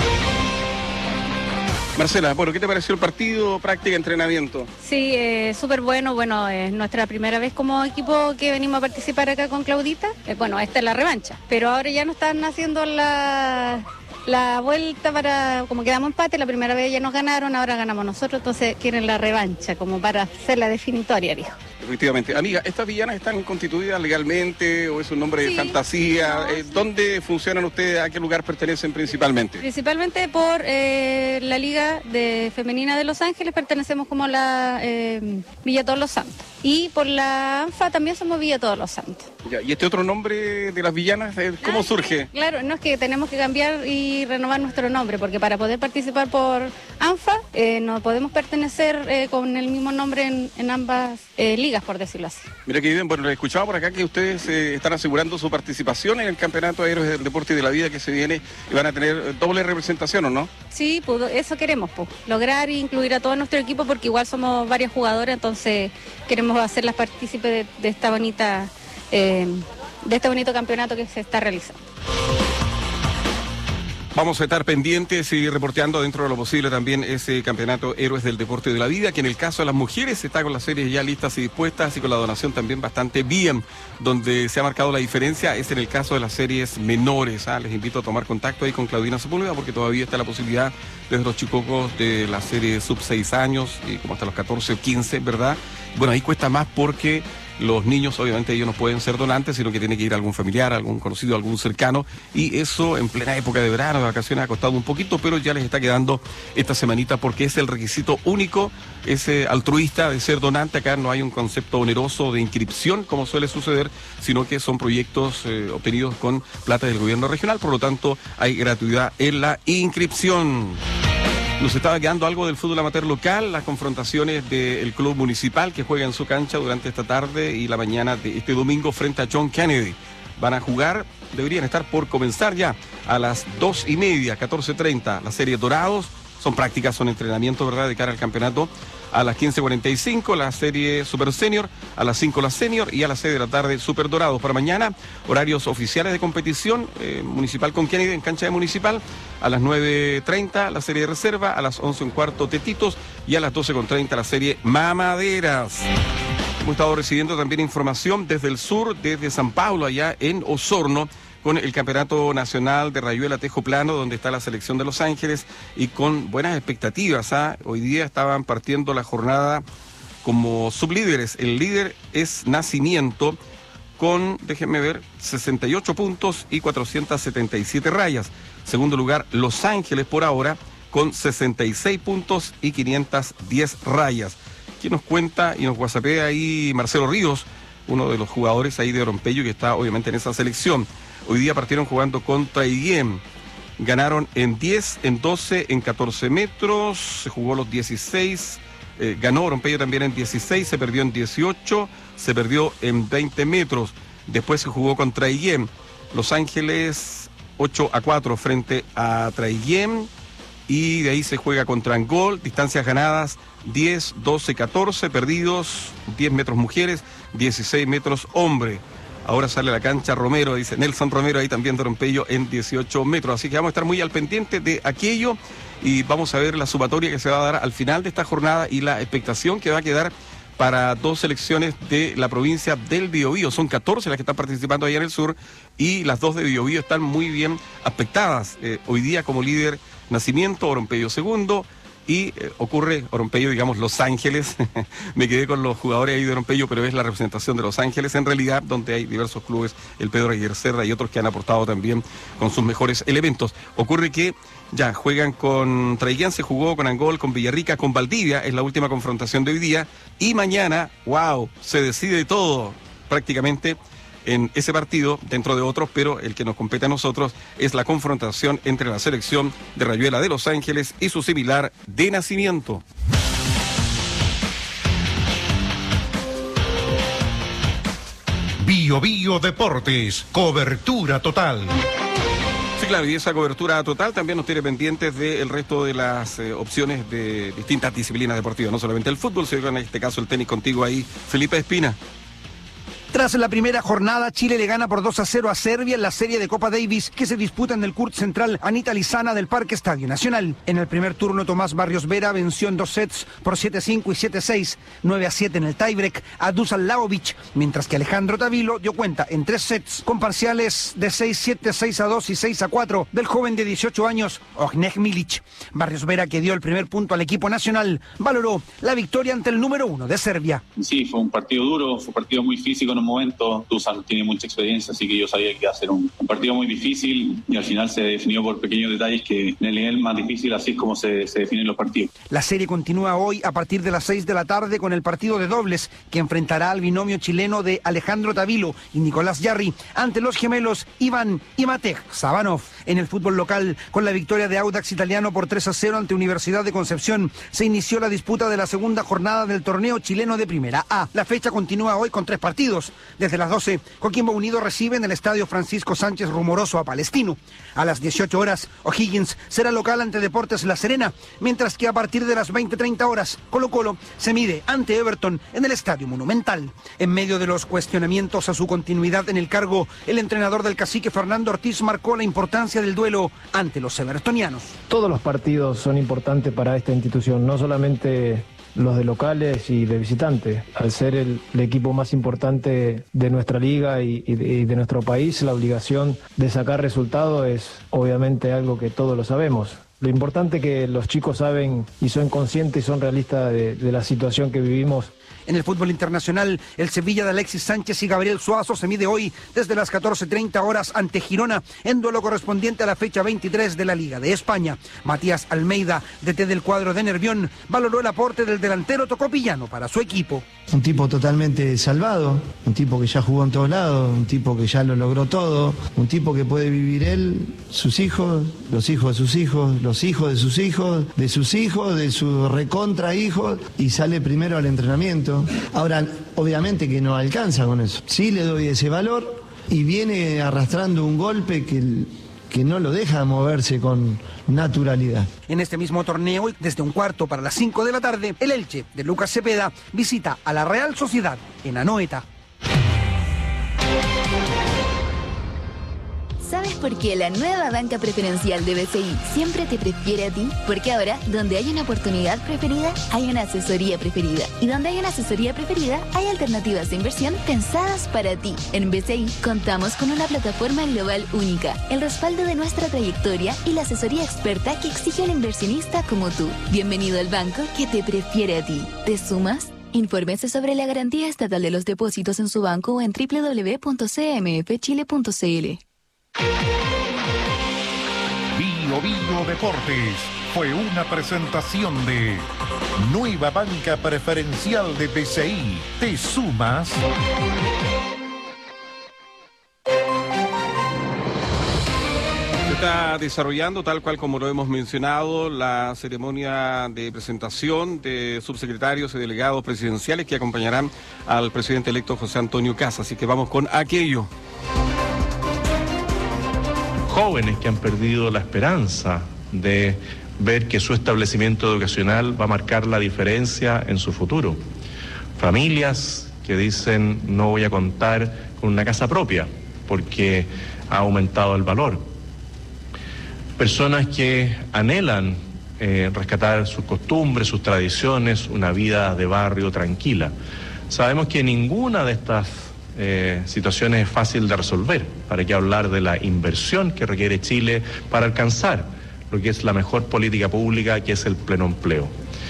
Marcela, bueno, ¿qué te pareció el partido, práctica, entrenamiento? Sí, eh, súper bueno. Bueno, es nuestra primera vez como equipo que venimos a participar acá con Claudita. Eh, bueno, esta es la revancha, pero ahora ya nos están haciendo la... la vuelta para, como quedamos empate, la primera vez ya nos ganaron, ahora ganamos nosotros, entonces quieren la revancha, como para hacer la definitoria, dijo. Efectivamente. Amiga, ¿estas villanas están constituidas legalmente o es un nombre sí, de fantasía? No, eh, sí. ¿Dónde funcionan ustedes? ¿A qué lugar pertenecen principalmente? Principalmente por eh, la Liga de Femenina de Los Ángeles, pertenecemos como la eh, Villa Todos los Santos. Y por la ANFA también somos Villa Todos los Santos. Ya, ¿y este otro nombre de las villanas, cómo ah, surge? Claro, no es que tenemos que cambiar y renovar nuestro nombre, porque para poder participar por ANFA eh, no podemos pertenecer eh, con el mismo nombre en, en ambas eh, ligas, por decirlo así. Mira que bien, bueno, les escuchaba por acá que ustedes eh, están asegurando su participación en el Campeonato de Héroes del Deporte y de la Vida que se viene y van a tener doble representación, ¿o no? Sí, pues, eso queremos, pues, lograr e incluir a todo nuestro equipo, porque igual somos varias jugadoras, entonces queremos hacerlas partícipes de, de esta bonita eh, de este bonito campeonato que se está realizando. Vamos a estar pendientes y reporteando dentro de lo posible también ese campeonato Héroes del Deporte y de la Vida, que en el caso de las mujeres está con las series ya listas y dispuestas y con la donación también bastante bien. Donde se ha marcado la diferencia es en el caso de las series menores. ¿ah? Les invito a tomar contacto ahí con Claudina Sepúlveda, porque todavía está la posibilidad desde los chicocos de la serie sub seis años y como hasta los catorce o quince, ¿verdad? Bueno, ahí cuesta más porque los niños, obviamente, ellos no pueden ser donantes, sino que tiene que ir algún familiar, algún conocido, algún cercano, y eso en plena época de verano, de vacaciones, ha costado un poquito, pero ya les está quedando esta semanita porque es el requisito único, ese altruista de ser donante. Acá no hay un concepto oneroso de inscripción, como suele suceder, sino que son proyectos eh, obtenidos con plata del gobierno regional, por lo tanto, hay gratuidad en la inscripción. Nos estaba quedando algo del fútbol amateur local, las confrontaciones del club municipal que juega en su cancha durante esta tarde y la mañana de este domingo frente a John Kennedy. Van a jugar, deberían estar por comenzar ya a las dos y media, catorce treinta, la serie Dorados. Son prácticas, son entrenamientos, ¿verdad?, de cara al campeonato. A las quince cuarenta y cinco la serie Super Senior, a las cinco la Senior y a las seis de la tarde Super Dorados. Para mañana, horarios oficiales de competición, eh, Municipal con Kennedy en cancha de Municipal, a las nueve treinta la serie de Reserva, a las once un cuarto Tetitos y a las doce treinta la serie Mamaderas. Hemos estado recibiendo también información desde el sur, desde San Pablo, allá en Osorno, con el Campeonato Nacional de Rayuela Tejo Plano, donde está la selección de Los Ángeles, y con buenas expectativas. ¿ah? Hoy día estaban partiendo la jornada como sublíderes. El líder es Nacimiento, con, déjenme ver, sesenta y ocho puntos y cuatrocientas setenta y siete rayas. Segundo lugar, Los Ángeles por ahora, con sesenta y seis puntos y quinientas diez rayas. ¿Quién nos cuenta y nos whatsappea ahí? Marcelo Ríos, uno de los jugadores ahí de Orompeyo que está obviamente en esa selección. Hoy día partieron jugando contra Higuem. Ganaron en diez, en doce, en catorce metros. Se jugó los dieciséis. Eh, ganó Orompeyo también en dieciséis. Se perdió en dieciocho. Se perdió en veinte metros. Después se jugó contra Higuem. Los Ángeles ocho a cuatro frente a Traiguem. Y de ahí se juega contra Angol. Distancias ganadas diez, doce, catorce. Perdidos diez metros mujeres, dieciséis metros hombre. Ahora sale a la cancha Romero, dice Nelson Romero, ahí también de Orompeyo en dieciocho metros. Así que vamos a estar muy al pendiente de aquello y vamos a ver la sumatoria que se va a dar al final de esta jornada y la expectación que va a quedar para dos selecciones de la provincia del Biobío. Son catorce las que están participando allá en el sur y las dos de Biobío están muy bien aspectadas. Eh, hoy día como líder Nacimiento, Orompeyo segundo y eh, ocurre Oronpello, digamos Los Ángeles, me quedé con los jugadores ahí de Oronpello, pero es la representación de Los Ángeles en realidad, donde hay diversos clubes, el Pedro Aguirre Cerda y otros que han aportado también con sus mejores elementos. Ocurre que ya juegan con Traiquén, se jugó con Angol, con Villarrica, con Valdivia, es la última confrontación de hoy día, y mañana, wow, se decide todo prácticamente en ese partido, dentro de otros, pero el que nos compete a nosotros es la confrontación entre la selección de Rayuela de Los Ángeles y su similar de Nacimiento. Bio Bio Deportes, cobertura total. Sí, claro, y esa cobertura total también nos tiene pendientes del resto de las eh, opciones de distintas disciplinas deportivas, no solamente el fútbol, sino en este caso el tenis. Contigo ahí, Felipe Espina. Tras la primera jornada, Chile le gana por dos a cero a Serbia en la serie de Copa Davis que se disputa en el Kurt Central Anita Lizana del Parque Estadio Nacional. En el primer turno, Tomás Barrios Vera venció en dos sets por siete a cinco y siete a seis, nueve a siete en el tiebreak a Dusan Lajovic, mientras que Alejandro Tavilo dio cuenta en tres sets con parciales de seis a siete, seis a dos y seis a cuatro del joven de dieciocho años, Ognjen Milic. Barrios Vera, que dio el primer punto al equipo nacional, valoró la victoria ante el número uno de Serbia. Sí, fue un partido duro, fue un partido muy físico en un momento. Dusan tiene mucha experiencia, así que yo sabía que iba a ser un, un partido muy difícil y al final se definió por pequeños detalles que en el nivel más difícil así es como se, se definen los partidos. La serie continúa hoy a partir de las seis de la tarde con el partido de dobles que enfrentará al binomio chileno de Alejandro Tavilo y Nicolás Jarry ante los gemelos Iván y Matej Sabanov. En el fútbol local, con la victoria de Audax Italiano por tres a cero ante Universidad de Concepción, se inició la disputa de la segunda jornada del torneo chileno de Primera A. La fecha continúa hoy con tres partidos. Desde las doce, Coquimbo Unido recibe en el estadio Francisco Sánchez Rumoroso a Palestino. A las dieciocho horas, O'Higgins será local ante Deportes La Serena, mientras que a partir de las veinte treinta horas, Colo Colo se mide ante Everton en el Estadio Monumental. En medio de los cuestionamientos a su continuidad en el cargo, el entrenador del Cacique, Fernando Ortiz, marcó la importancia del duelo ante los evertonianos. Todos los partidos son importantes para esta institución, no solamente los de locales y de visitantes. Al ser el, el equipo más importante de nuestra liga y, y, de, y de nuestro país, la obligación de sacar resultados es obviamente algo que todos lo sabemos. Lo importante es que los chicos saben y son conscientes y son realistas de, de la situación que vivimos. En el fútbol internacional, el Sevilla de Alexis Sánchez y Gabriel Suazo se mide hoy desde las catorce treinta horas ante Girona en duelo correspondiente a la fecha veintitrés de la Liga de España. Matías Almeida, D T del cuadro de Nervión, valoró el aporte del delantero tocopillano para su equipo. Un tipo totalmente salvado, un tipo que ya jugó en todos lados, un tipo que ya lo logró todo, un tipo que puede vivir él, sus hijos, los hijos de sus hijos, los hijos de sus hijos, de sus hijos, de sus recontra hijos, y sale primero al entrenamiento. Ahora, obviamente que no alcanza con eso. Sí le doy ese valor y viene arrastrando un golpe que, que no lo deja moverse con naturalidad. En este mismo torneo, desde un cuarto para las cinco de la tarde, el Elche de Lucas Cepeda visita a la Real Sociedad en Anoeta. ¿Sabes por qué la nueva banca preferencial de B C I siempre te prefiere a ti? Porque ahora, donde hay una oportunidad preferida, hay una asesoría preferida. Y donde hay una asesoría preferida, hay alternativas de inversión pensadas para ti. En B C I contamos con una plataforma global única, el respaldo de nuestra trayectoria y la asesoría experta que exige un inversionista como tú. Bienvenido al banco que te prefiere a ti. ¿Te sumas? Infórmese sobre la garantía estatal de los depósitos en su banco o en doble u doble u doble u punto c m f chile punto c l. Bio Bio Deportes fue una presentación de Nueva Banca Preferencial de B C I. ¿Te sumas? Se está desarrollando, tal cual como lo hemos mencionado, la ceremonia de presentación de subsecretarios y delegados presidenciales que acompañarán al presidente electo José Antonio Kast. Así que vamos con aquello. Jóvenes que han perdido la esperanza de ver que su establecimiento educacional va a marcar la diferencia en su futuro. Familias que dicen no voy a contar con una casa propia porque ha aumentado el valor. Personas que anhelan eh, rescatar sus costumbres, sus tradiciones, una vida de barrio tranquila. Sabemos que ninguna de estas Eh, situaciones es fácil de resolver. ¿Para qué hablar de la inversión que requiere Chile para alcanzar lo que es la mejor política pública, que es el pleno empleo.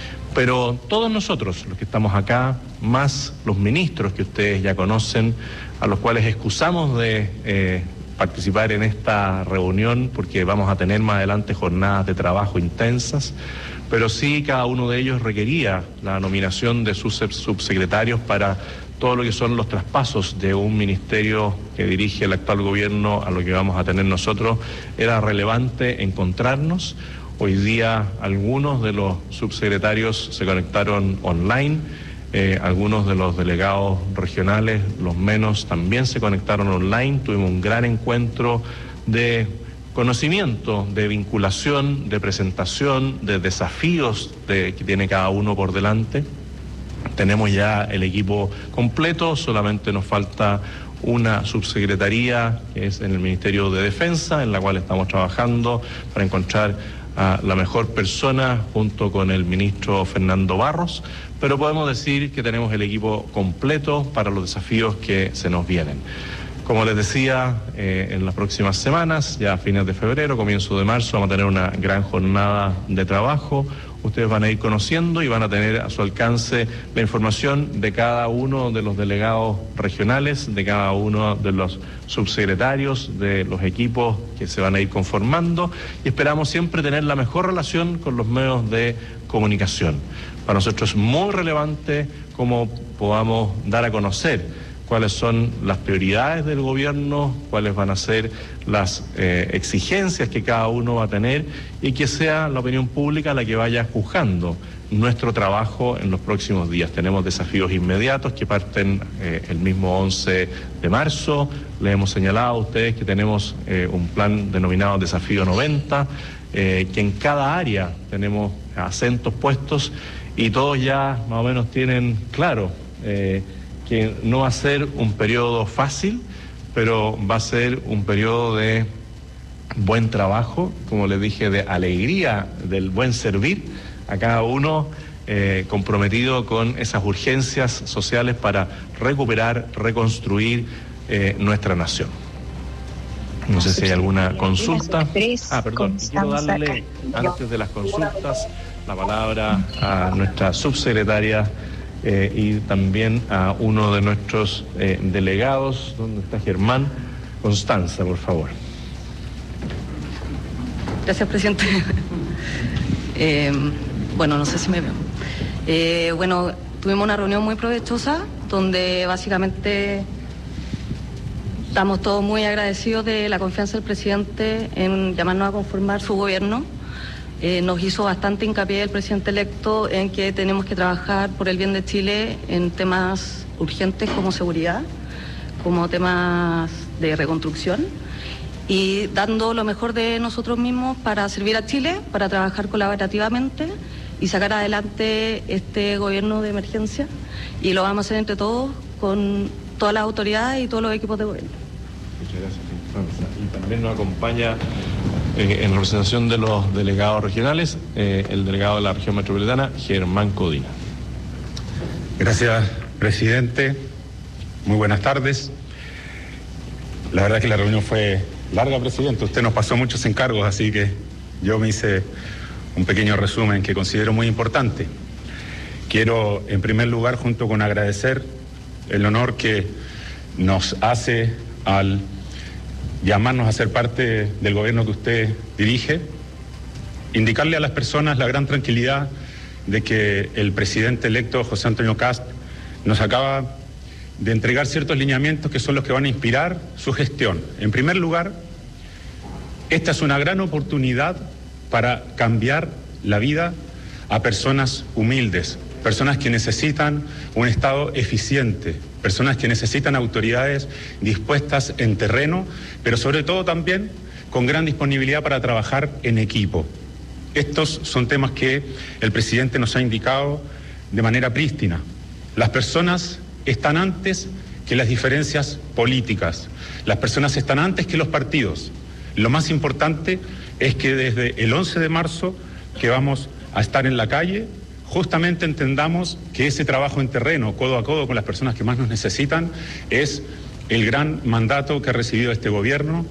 Pero todos nosotros, los que estamos acá, más los ministros que ustedes ya conocen, a los cuales excusamos de eh, participar en esta reunión porque vamos a tener más adelante jornadas de trabajo intensas, pero sí cada uno de ellos requería la nominación de sus subsecretarios para todo lo que son los traspasos de un ministerio que dirige el actual gobierno a lo que vamos a tener nosotros. Era relevante encontrarnos. Hoy día algunos de los subsecretarios se conectaron online, eh, algunos de los delegados regionales, los menos, también se conectaron online. Tuvimos un gran encuentro de conocimiento, de vinculación, de presentación, de desafíos de, que tiene cada uno por delante. Tenemos ya el equipo completo, solamente nos falta una subsecretaría que es en el Ministerio de Defensa, en la cual estamos trabajando para encontrar a la mejor persona junto con el ministro Fernando Barros, pero podemos decir que tenemos el equipo completo para los desafíos que se nos vienen. Como les decía, eh, en las próximas semanas, ya a fines de febrero, comienzo de marzo, vamos a tener una gran jornada de trabajo. Ustedes van a ir conociendo y van a tener a su alcance la información de cada uno de los delegados regionales, de cada uno de los subsecretarios, de los equipos que se van a ir conformando, y esperamos siempre tener la mejor relación con los medios de comunicación. Para nosotros es muy relevante cómo podamos dar a conocer cuáles son las prioridades del gobierno, cuáles van a ser las eh, exigencias que cada uno va a tener, y que sea la opinión pública la que vaya juzgando nuestro trabajo en los próximos días. Tenemos desafíos inmediatos que parten eh, el mismo once de marzo. Les hemos señalado a ustedes que tenemos eh, un plan denominado Desafío noventa, eh, que en cada área tenemos acentos puestos y todos ya más o menos tienen claro eh, que no va a ser un periodo fácil, pero va a ser un periodo de buen trabajo, como les dije, de alegría, del buen servir a cada uno, eh, comprometido con esas urgencias sociales para recuperar, reconstruir eh, nuestra nación. No sé si hay alguna consulta. Ah, perdón, quiero darle, antes de las consultas, la palabra a nuestra subsecretaria Eh, y también a uno de nuestros eh, delegados. ¿Dónde está Germán? Constanza, por favor. Gracias, presidente. eh, bueno, no sé si me veo. Eh, bueno, tuvimos una reunión muy provechosa donde básicamente estamos todos muy agradecidos de la confianza del presidente en llamarnos a conformar su gobierno. Eh, nos hizo bastante hincapié el presidente electo en que tenemos que trabajar por el bien de Chile en temas urgentes como seguridad, como temas de reconstrucción, y dando lo mejor de nosotros mismos para servir a Chile, para trabajar colaborativamente y sacar adelante este gobierno de emergencia, y lo vamos a hacer entre todos, con todas las autoridades y todos los equipos de gobierno. Muchas gracias, Constanza. Y también nos acompaña Eh, en representación de los delegados regionales, eh, el delegado de la región metropolitana, Germán Codina. Gracias, presidente. Muy buenas tardes. La verdad que la reunión fue larga, presidente. Usted nos pasó muchos encargos, así que yo me hice un pequeño resumen que considero muy importante. Quiero, en primer lugar, junto con agradecer el honor que nos hace al llamarnos a ser parte del gobierno que usted dirige, indicarle a las personas la gran tranquilidad de que el presidente electo José Antonio Kast nos acaba de entregar ciertos lineamientos que son los que van a inspirar su gestión. En primer lugar, esta es una gran oportunidad para cambiar la vida a personas humildes, personas que necesitan un Estado eficiente, personas que necesitan autoridades dispuestas en terreno, pero sobre todo también con gran disponibilidad para trabajar en equipo. Estos son temas que el presidente nos ha indicado de manera prístina. Las personas están antes que las diferencias políticas, las personas están antes que los partidos. Lo más importante es que desde el once de marzo, que vamos a estar en la calle, justamente entendamos que ese trabajo en terreno, codo a codo con las personas que más nos necesitan, es el gran mandato que ha recibido este gobierno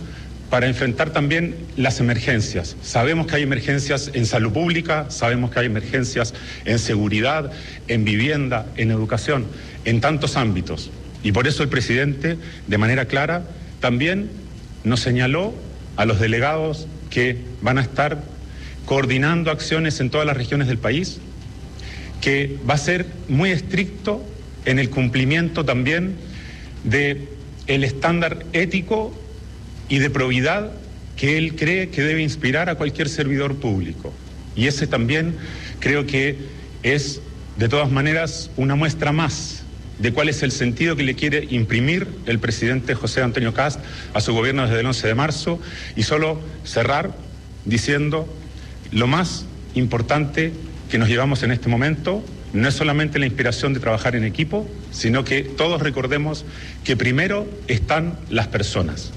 para enfrentar también las emergencias. Sabemos que hay emergencias en salud pública, sabemos que hay emergencias en seguridad, en vivienda, en educación, en tantos ámbitos. Y por eso el presidente, de manera clara, también nos señaló a los delegados que van a estar coordinando acciones en todas las regiones del país, que va a ser muy estricto en el cumplimiento también del estándar ético y de probidad que él cree que debe inspirar a cualquier servidor público. Y ese también creo que es, de todas maneras, una muestra más de cuál es el sentido que le quiere imprimir el presidente José Antonio Kast a su gobierno desde el once de marzo. Y solo cerrar diciendo lo más importante que nos llevamos en este momento no es solamente la inspiración de trabajar en equipo, sino que todos recordemos que primero están las personas.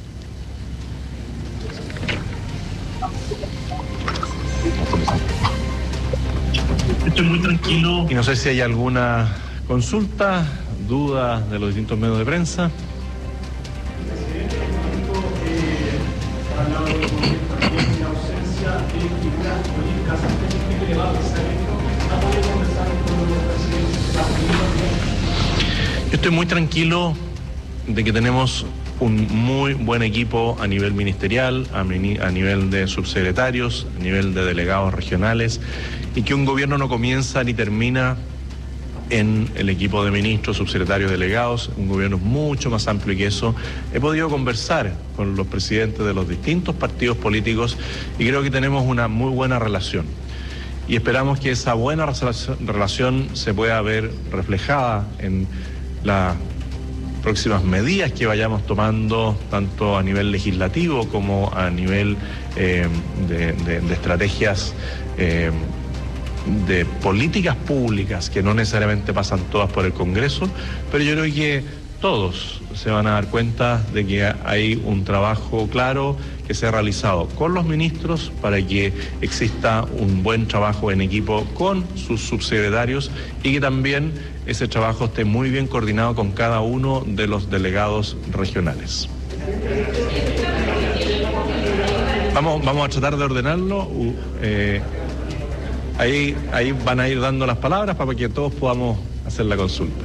Estoy muy tranquilo. Y no sé si hay alguna consulta, duda de los distintos medios de prensa. Yo estoy muy tranquilo de que tenemos un muy buen equipo a nivel ministerial, a, mini, a nivel de subsecretarios, a nivel de delegados regionales, y que un gobierno no comienza ni termina en el equipo de ministros, subsecretarios, delegados. Un gobierno mucho más amplio que eso. He podido conversar con los presidentes de los distintos partidos políticos y creo que tenemos una muy buena relación. Y esperamos que esa buena relación se pueda ver reflejada en las próximas medidas que vayamos tomando, tanto a nivel legislativo como a nivel eh, de, de, de estrategias eh, de políticas públicas, que no necesariamente pasan todas por el Congreso, pero yo creo que todos se van a dar cuenta de que hay un trabajo claro que se ha realizado con los ministros para que exista un buen trabajo en equipo con sus subsecretarios y que también ese trabajo esté muy bien coordinado con cada uno de los delegados regionales. Vamos, vamos a tratar de ordenarlo. Eh, ahí, ahí van a ir dando las palabras para que todos podamos hacer la consulta.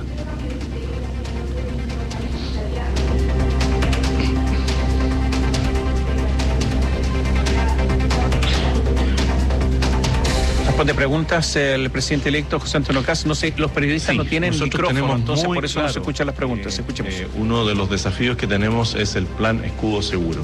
Responde preguntas el presidente electo José Antonio Kast. No sé, los periodistas sí, no tienen micrófono, entonces por eso claro, no se escuchan las preguntas. Eh, eh, uno de los desafíos que tenemos es el plan Escudo Seguro.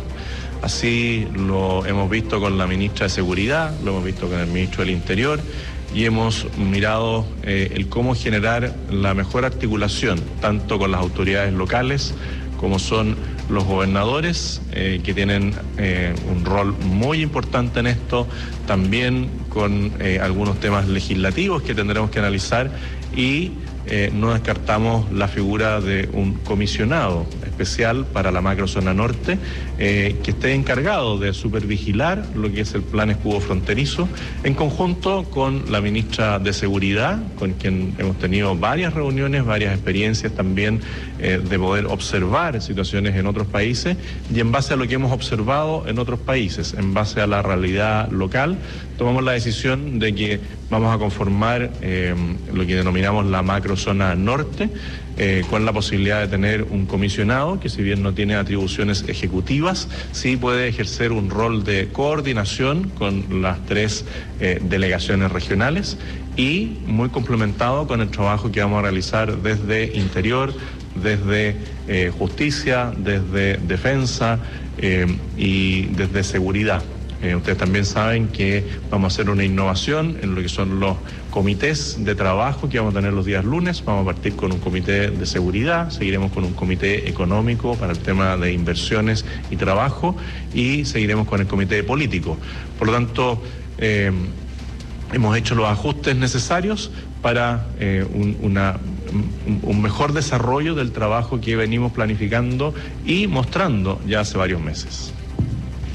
Así lo hemos visto con la ministra de Seguridad, lo hemos visto con el ministro del Interior y hemos mirado eh, el cómo generar la mejor articulación, tanto con las autoridades locales como son los gobernadores, eh, que tienen eh, un rol muy importante en esto, también con eh, algunos temas legislativos que tendremos que analizar y eh, no descartamos la figura de un comisionado especial para la macrozona norte eh, que esté encargado de supervigilar lo que es el plan escudo fronterizo en conjunto con la ministra de Seguridad, con quien hemos tenido varias reuniones, varias experiencias también eh, de poder observar situaciones en otros países y en base a lo que hemos observado en otros países, en base a la realidad local, tomamos la decisión de que vamos a conformar eh, lo que denominamos la macrozona norte, eh, con la posibilidad de tener un comisionado que, si bien no tiene atribuciones ejecutivas, sí puede ejercer un rol de coordinación con las tres eh, delegaciones regionales y muy complementado con el trabajo que vamos a realizar desde Interior, desde eh, Justicia, desde Defensa eh, y desde Seguridad. Eh, ustedes también saben que vamos a hacer una innovación en lo que son los comités de trabajo que vamos a tener los días lunes. Vamos a partir con un comité de seguridad, seguiremos con un comité económico para el tema de inversiones y trabajo y seguiremos con el comité político. Por lo tanto, eh, hemos hecho los ajustes necesarios para eh, un, una, un, un mejor desarrollo del trabajo que venimos planificando y mostrando ya hace varios meses.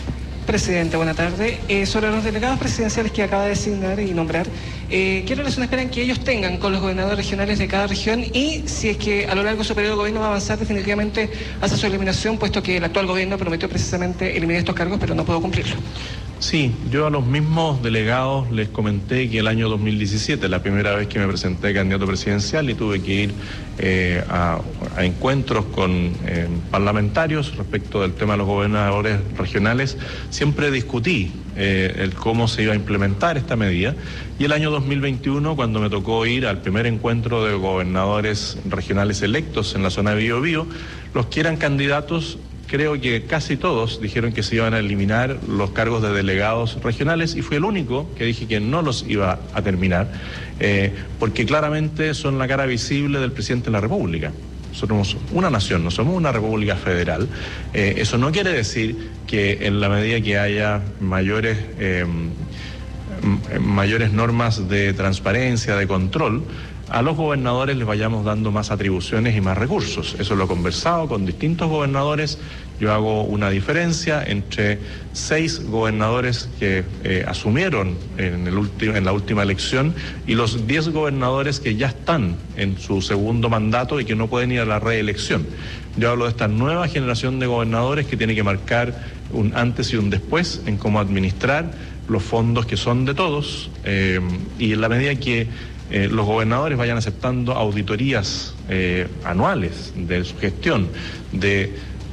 Presidente, buena tarde. Eh, sobre los delegados presidenciales que acaba de designar y nombrar, eh, ¿qué relación esperan que ellos tengan con los gobernadores regionales de cada región y si es que a lo largo de su periodo de gobierno va a avanzar definitivamente hacia su eliminación, puesto que el actual gobierno prometió precisamente eliminar estos cargos, pero no pudo cumplirlo? Sí, yo a los mismos delegados les comenté que el año dos mil diecisiete, la primera vez que me presenté candidato presidencial y tuve que ir eh, a, a encuentros con eh, parlamentarios respecto del tema de los gobernadores regionales, siempre discutí eh, el cómo se iba a implementar esta medida, y el año dos mil veintiuno, cuando me tocó ir al primer encuentro de gobernadores regionales electos en la zona de Bío Bío, los que eran candidatos, creo que casi todos dijeron que se iban a eliminar los cargos de delegados regionales, y fui el único que dije que no los iba a terminar, eh, porque claramente son la cara visible del presidente de la República. Somos una nación, no somos una república federal. Eh, eso no quiere decir que en la medida que haya mayores, eh, mayores normas de transparencia, de control, a los gobernadores les vayamos dando más atribuciones y más recursos. Eso lo he conversado con distintos gobernadores. Yo hago una diferencia entre seis gobernadores que eh, asumieron en, el ulti- en la última elección y los diez gobernadores que ya están en su segundo mandato y que no pueden ir a la reelección. Yo hablo de esta nueva generación de gobernadores que tiene que marcar un antes y un después en cómo administrar los fondos que son de todos, eh, y en la medida que Eh, los gobernadores vayan aceptando auditorías eh, anuales de su gestión, de,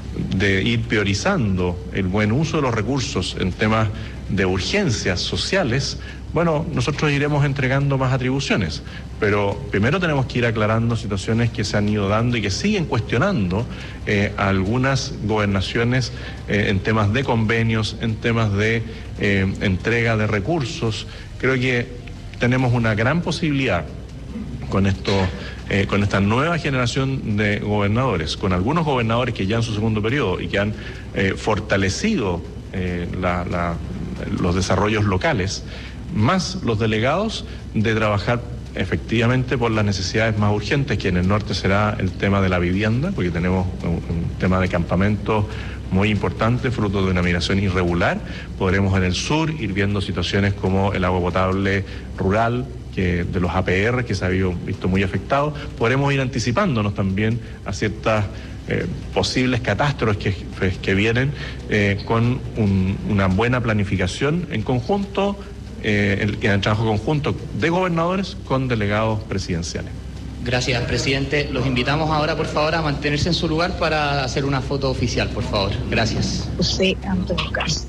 de ir priorizando el buen uso de los recursos en temas de urgencias sociales, bueno, nosotros iremos entregando más atribuciones, pero primero tenemos que ir aclarando situaciones que se han ido dando y que siguen cuestionando eh, a algunas gobernaciones eh, en temas de convenios, en temas de eh, entrega de recursos. Creo que tenemos una gran posibilidad con esto, eh, con esta nueva generación de gobernadores, con algunos gobernadores que ya en su segundo periodo y que han eh, fortalecido eh, la, la, los desarrollos locales, más los delegados, de trabajar efectivamente por las necesidades más urgentes, que en el norte será el tema de la vivienda, porque tenemos un, un tema de campamentos muy importante, fruto de una migración irregular. Podremos en el sur ir viendo situaciones como el agua potable rural, que de los A P R, que se ha visto muy afectado. Podremos ir anticipándonos también a ciertas eh, posibles catástrofes que, que vienen eh, con un, una buena planificación en conjunto, eh, en, en el trabajo conjunto de gobernadores con delegados presidenciales. Gracias, presidente. Los invitamos ahora, por favor, a mantenerse en su lugar para hacer una foto oficial, por favor. Gracias. José Antonio Kast.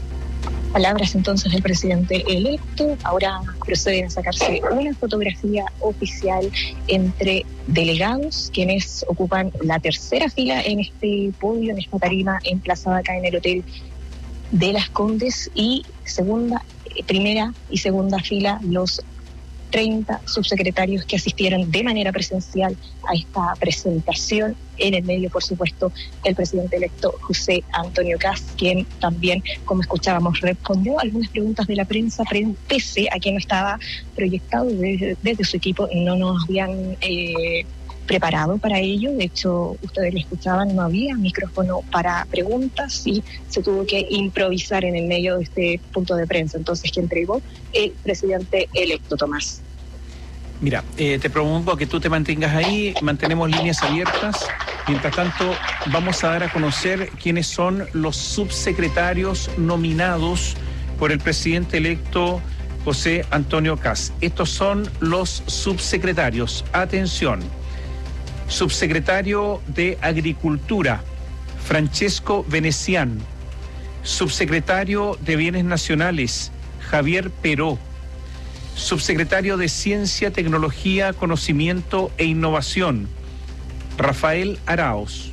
Palabras entonces del presidente electo. Ahora proceden a sacarse una fotografía oficial entre delegados, quienes ocupan la tercera fila en este podio, en esta tarima emplazada acá en el Hotel de Las Condes, y segunda, primera y segunda fila los treinta subsecretarios que asistieron de manera presencial a esta presentación. En el medio, por supuesto, el presidente electo José Antonio Kast, quien también, como escuchábamos, respondió a algunas preguntas de la prensa, pese a que no estaba proyectado desde, desde su equipo, no nos habían eh, preparado para ello. De hecho, ustedes lo escuchaban, no había micrófono para preguntas y se tuvo que improvisar en el medio de este punto de prensa. Entonces, ¿qué entregó? El presidente electo, Tomás. Mira, eh, te propongo que tú te mantengas ahí, mantenemos líneas abiertas. Mientras tanto, vamos a dar a conocer quiénes son los subsecretarios nominados por el presidente electo José Antonio Kast. Estos son los subsecretarios. Atención. Subsecretario de Agricultura, Francesco Venecián. Subsecretario de Bienes Nacionales, Javier Peró. Subsecretario de Ciencia, Tecnología, Conocimiento e Innovación, Rafael Arauz.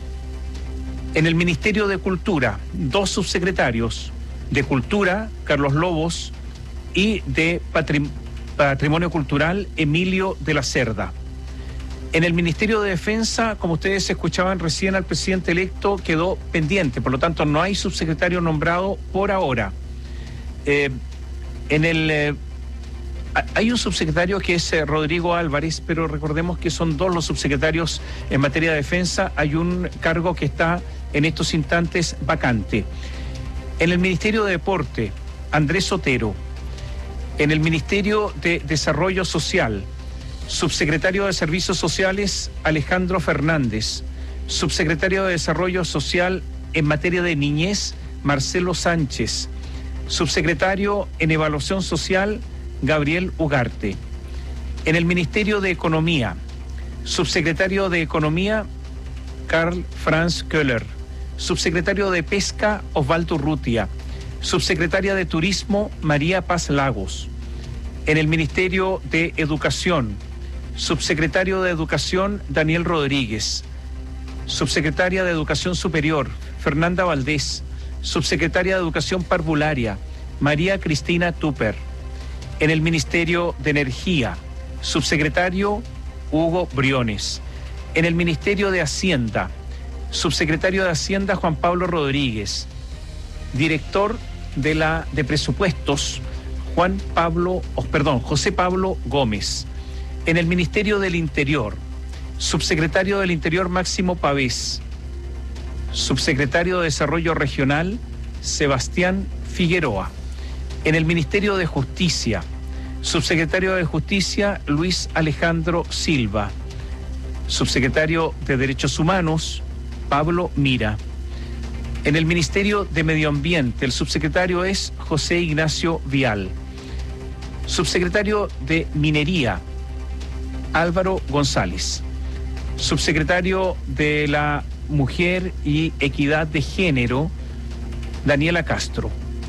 En el Ministerio de Cultura, dos subsecretarios de Cultura, Carlos Lobos, y de Patrim- Patrimonio Cultural, Emilio de la Cerda. En el Ministerio de Defensa, como ustedes escuchaban recién al presidente electo, quedó pendiente, por lo tanto no hay subsecretario nombrado por ahora. Eh, en el... Eh, Hay un subsecretario que es eh, Rodrigo Álvarez, pero recordemos que son dos los subsecretarios en materia de defensa. Hay un cargo que está en estos instantes vacante. En el Ministerio de Deporte, Andrés Otero. En el Ministerio de Desarrollo Social, subsecretario de Servicios Sociales, Alejandro Fernández. Subsecretario de Desarrollo Social en materia de niñez, Marcelo Sánchez. Subsecretario en Evaluación Social, Gabriel Ugarte. En el Ministerio de Economía, subsecretario de Economía, Karl Franz Köhler. Subsecretario de Pesca, Osvaldo Urrutia. Subsecretaria de Turismo, María Paz Lagos. En el Ministerio de Educación, subsecretario de Educación, Daniel Rodríguez. Subsecretaria de Educación Superior, Fernanda Valdés. Subsecretaria de Educación Parvularia, María Cristina Tupper. En el Ministerio de Energía, subsecretario, Hugo Briones. En el Ministerio de Hacienda, subsecretario de Hacienda, Juan Pablo Rodríguez. Director de la de Presupuestos, Juan Pablo, oh, perdón, José Pablo Gómez. En el Ministerio del Interior, subsecretario del Interior, Máximo Pavés. Subsecretario de Desarrollo Regional, Sebastián Figueroa. En el Ministerio de Justicia, subsecretario de Justicia, Luis Alejandro Silva. Subsecretario de Derechos Humanos, Pablo Mira. En el Ministerio de Medio Ambiente, el subsecretario es José Ignacio Vial. Subsecretario de Minería, Álvaro González. Subsecretario de la Mujer y Equidad de Género, Daniela Castro.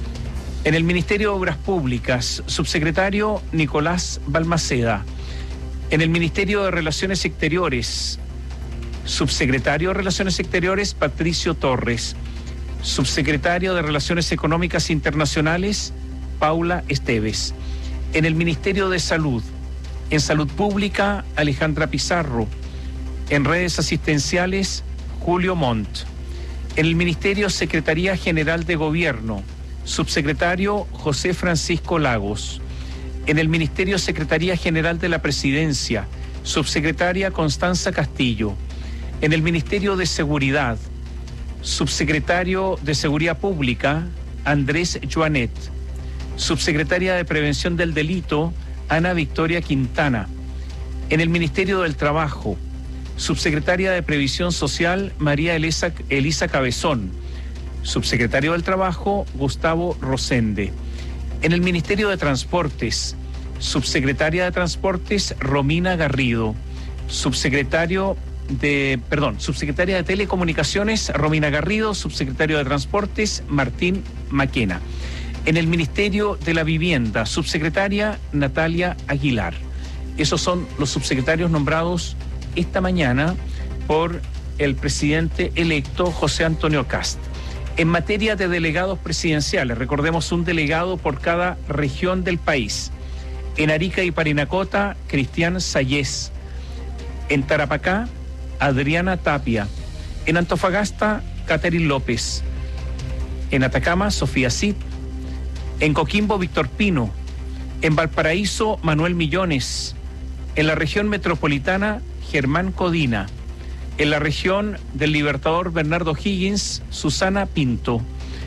En el Ministerio de Obras Públicas, subsecretario Nicolás Balmaceda. En el Ministerio de Relaciones Exteriores, subsecretario de Relaciones Exteriores, Patricio Torres. Subsecretario de Relaciones Económicas Internacionales, Paula Esteves. En el Ministerio de Salud, en Salud Pública, Alejandra Pizarro. En Redes Asistenciales, Julio Montt. En el Ministerio Secretaría General de Gobierno, subsecretario José Francisco Lagos. En el Ministerio Secretaría General de la Presidencia, subsecretaria Constanza Castillo. En el Ministerio de Seguridad, subsecretario de Seguridad Pública, Andrés Joanet. Subsecretaria de Prevención del Delito, Ana Victoria Quintana. En el Ministerio del Trabajo, subsecretaria de Previsión Social, María Elisa, Elisa Cabezón. Subsecretario del Trabajo, Gustavo Rosende. En el Ministerio de Transportes, subsecretaria de Transportes, Romina Garrido. Subsecretario de, perdón, subsecretaria de Telecomunicaciones, Romina Garrido. Subsecretario de Transportes, Martín Maquena. En el Ministerio de la Vivienda, subsecretaria Natalia Aguilar. Esos son los subsecretarios nombrados esta mañana por el presidente electo José Antonio Kast. En materia de delegados presidenciales, recordemos un delegado por cada región del país. En Arica y Parinacota, Cristian Sayés. En Tarapacá, Adriana Tapia. En Antofagasta, Catherine López. En Atacama, Sofía Cid. En Coquimbo, Víctor Pino. En Valparaíso, Manuel Millones. En la región metropolitana, Germán Codina. En la región del Libertador, Bernardo Higgins, Susana Pinto.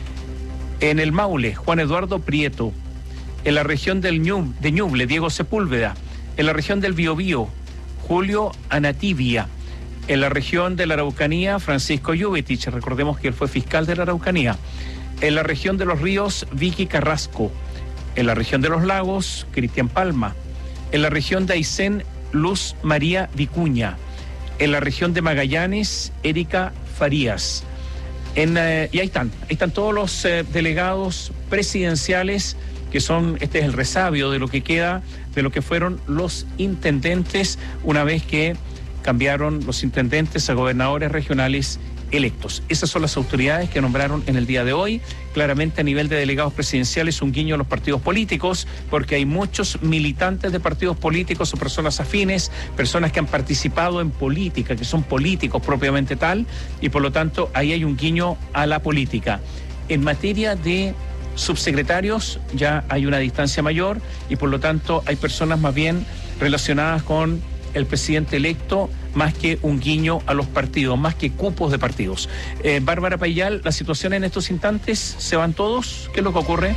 En el Maule, Juan Eduardo Prieto. En la región del Ñu, de Ñuble, Diego Sepúlveda. En la región del Biobío, Julio Anatibia. En la región de la Araucanía, Francisco Yubetich, recordemos que él fue fiscal de la Araucanía. En la región de los Ríos, Vicky Carrasco. En la región de los Lagos, Cristian Palma. En la región de Aysén, Luz María Vicuña. En la región de Magallanes, Erika Farías. En, eh, y ahí están, ahí están todos los eh, delegados presidenciales, que son, este es el resabio de lo que queda, de lo que fueron los intendentes, una vez que cambiaron los intendentes a gobernadores regionales electos. Esas son las autoridades que nombraron en el día de hoy. Claramente a nivel de delegados presidenciales un guiño a los partidos políticos, porque hay muchos militantes de partidos políticos o personas afines, personas que han participado en política, que son políticos propiamente tal, y por lo tanto ahí hay un guiño a la política. En materia de subsecretarios ya hay una distancia mayor y por lo tanto hay personas más bien relacionadas con el presidente electo, más que un guiño a los partidos, más que cupos de partidos. Eh, Bárbara Payal, la situación en estos instantes, ¿se van todos? ¿Qué es lo que ocurre?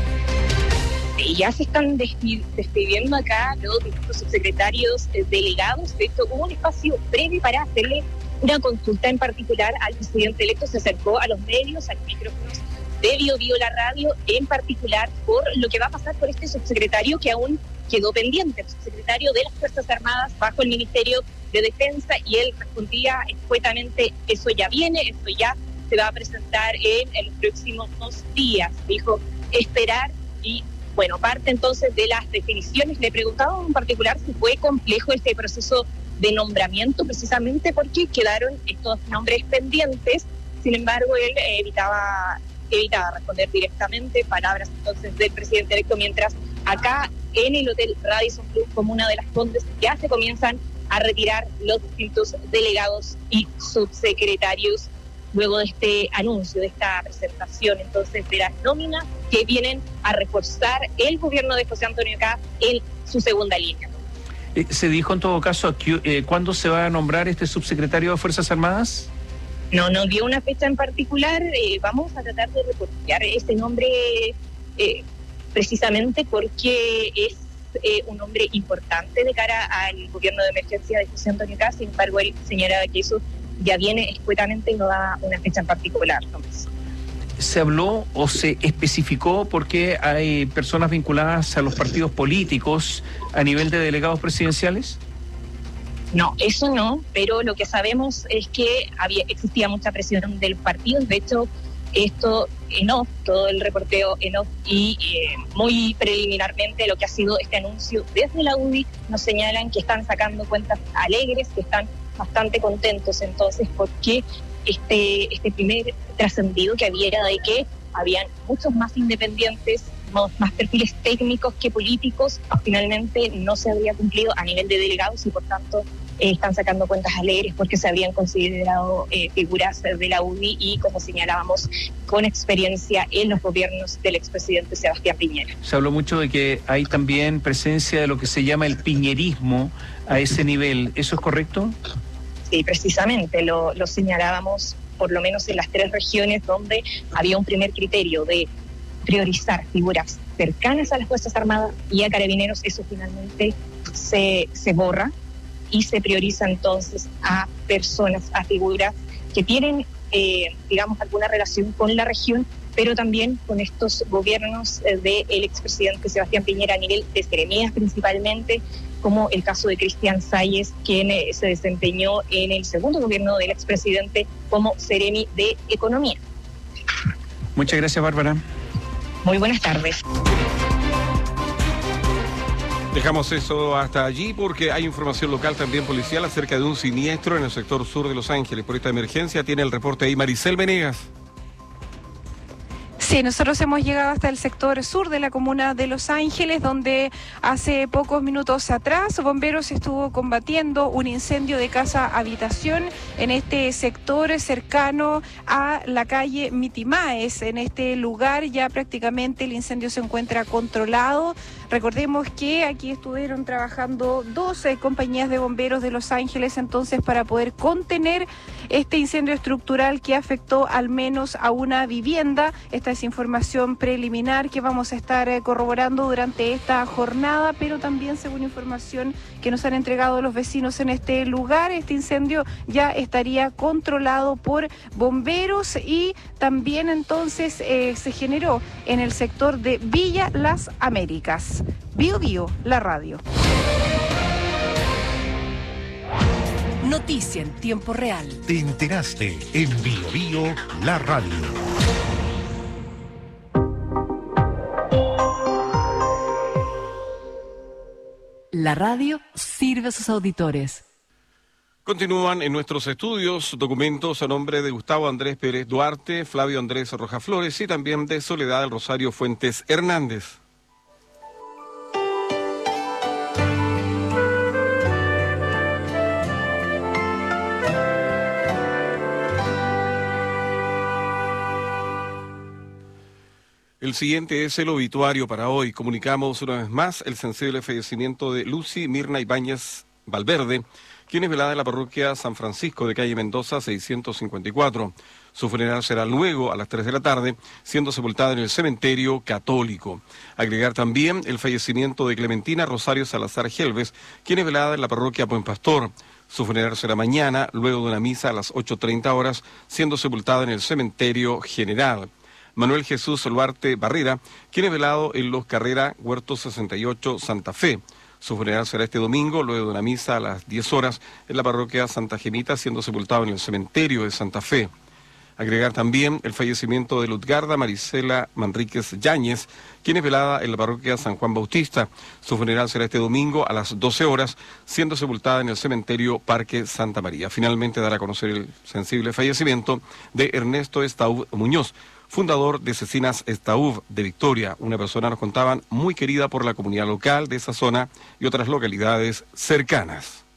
Ya se están despidiendo acá los distintos subsecretarios eh, delegados. De hecho, hubo un espacio breve para hacerle una consulta en particular al presidente electo. Se acercó a los medios, a los micrófonos de Bio Bio, la radio, en particular por lo que va a pasar por este subsecretario que aún quedó pendiente, el subsecretario de las Fuerzas Armadas bajo el Ministerio de Defensa, y él respondía escuetamente: eso ya viene, eso ya se va a presentar en, en los próximos días. Dijo esperar. Y bueno, parte entonces de las definiciones. Le preguntaba en particular si fue complejo este proceso de nombramiento, precisamente porque quedaron estos nombres pendientes. Sin embargo, él eh, evitaba, evitaba responder directamente. Palabras entonces del presidente electo, mientras acá en el Hotel Radisson Blu, Comuna de Las Condes, ya se comienzan a retirar los distintos delegados y subsecretarios luego de este anuncio, de esta presentación entonces de las nóminas que vienen a reforzar el gobierno de José Antonio Kast en su segunda línea. Eh, ¿Se dijo en todo caso eh, cuándo se va a nombrar este subsecretario de Fuerzas Armadas? No, no dio una fecha en particular. Eh, vamos a tratar de reportear ese nombre eh, precisamente porque es eh, un nombre importante de cara al gobierno de emergencia de José Antonio Kast. Sin embargo, él señalaba que eso ya viene escuetamente y no da una fecha en particular, Tomás. ¿Se habló o se especificó por qué hay personas vinculadas a los partidos políticos a nivel de delegados presidenciales? No, eso no, pero lo que sabemos es que había existía mucha presión de los partidos. De hecho, esto en off, todo el reporteo en off y eh, muy preliminarmente lo que ha sido este anuncio desde la U D I, nos señalan que están sacando cuentas alegres, que están bastante contentos entonces porque este, este primer trascendido que había era de que habían muchos más independientes, más, más perfiles técnicos que políticos, finalmente no se había cumplido a nivel de delegados y por tanto eh, están sacando cuentas alegres porque se habrían considerado eh, figuras de la U D I y, como señalábamos, con experiencia en los gobiernos del expresidente Sebastián Piñera. Se habló mucho de que hay también presencia de lo que se llama el piñerismo a ese nivel. ¿Eso es correcto? Sí, precisamente lo, lo señalábamos por lo menos en las tres regiones donde había un primer criterio de priorizar figuras cercanas a las Fuerzas Armadas y a Carabineros. Eso finalmente se, se borra y se prioriza entonces a personas, a figuras que tienen, eh, digamos, alguna relación con la región, pero también con estos gobiernos eh, del expresidente Sebastián Piñera a nivel de seremías principalmente, como el caso de Cristian Salles, quien eh, se desempeñó en el segundo gobierno del expresidente como seremi de Economía. Muchas gracias, Bárbara. Muy buenas tardes. Dejamos eso hasta allí porque hay información local también policial acerca de un siniestro en el sector sur de Los Ángeles. Por esta emergencia tiene el reporte ahí Maricel Venegas. Sí, nosotros hemos llegado hasta el sector sur de la comuna de Los Ángeles, donde hace pocos minutos atrás Bomberos estuvo combatiendo un incendio de casa-habitación en este sector cercano a la calle Mitimaes. En este lugar ya prácticamente el incendio se encuentra controlado. Recordemos que aquí estuvieron trabajando doce compañías de bomberos de Los Ángeles entonces para poder contener este incendio estructural que afectó al menos a una vivienda. Esta es información preliminar que vamos a estar eh, corroborando durante esta jornada, pero también según información que nos han entregado los vecinos en este lugar, este incendio ya estaría controlado por bomberos y también entonces eh, se generó en el sector de Villa Las Américas. Bio Bio, la radio. Noticia en tiempo real. Te enteraste en Bio Bio, la radio. La radio sirve a sus auditores. Continúan en nuestros estudios documentos a nombre de Gustavo Andrés Pérez Duarte, Flavio Andrés Rojas Flores y también de Soledad del Rosario Fuentes Hernández. El siguiente es el obituario para hoy. Comunicamos una vez más el sensible fallecimiento de Lucy Mirna Ibáñez Valverde, quien es velada en la parroquia San Francisco de calle Mendoza seiscientos cincuenta y cuatro. Su funeral será luego a las tres de la tarde, siendo sepultada en el cementerio católico. Agregar también el fallecimiento de Clementina Rosario Salazar Gelves, quien es velada en la parroquia Buen Pastor. Su funeral será mañana, luego de una misa a las ocho treinta horas, siendo sepultada en el cementerio general. Manuel Jesús Duarte Barrera, quien es velado en Los Carrera, Huerto sesenta y ocho, Santa Fe. Su funeral será este domingo, luego de una misa a las diez horas, en la parroquia Santa Gemita, siendo sepultado en el cementerio de Santa Fe. Agregar también el fallecimiento de Lutgarda Marisela Manríquez Yáñez, quien es velada en la parroquia San Juan Bautista. Su funeral será este domingo a las doce horas, siendo sepultada en el cementerio Parque Santa María. Finalmente dará a conocer el sensible fallecimiento de Ernesto Estaub Muñoz, fundador de Cecinas Estaub de Victoria, una persona, nos contaban, muy querida por la comunidad local de esa zona y otras localidades cercanas.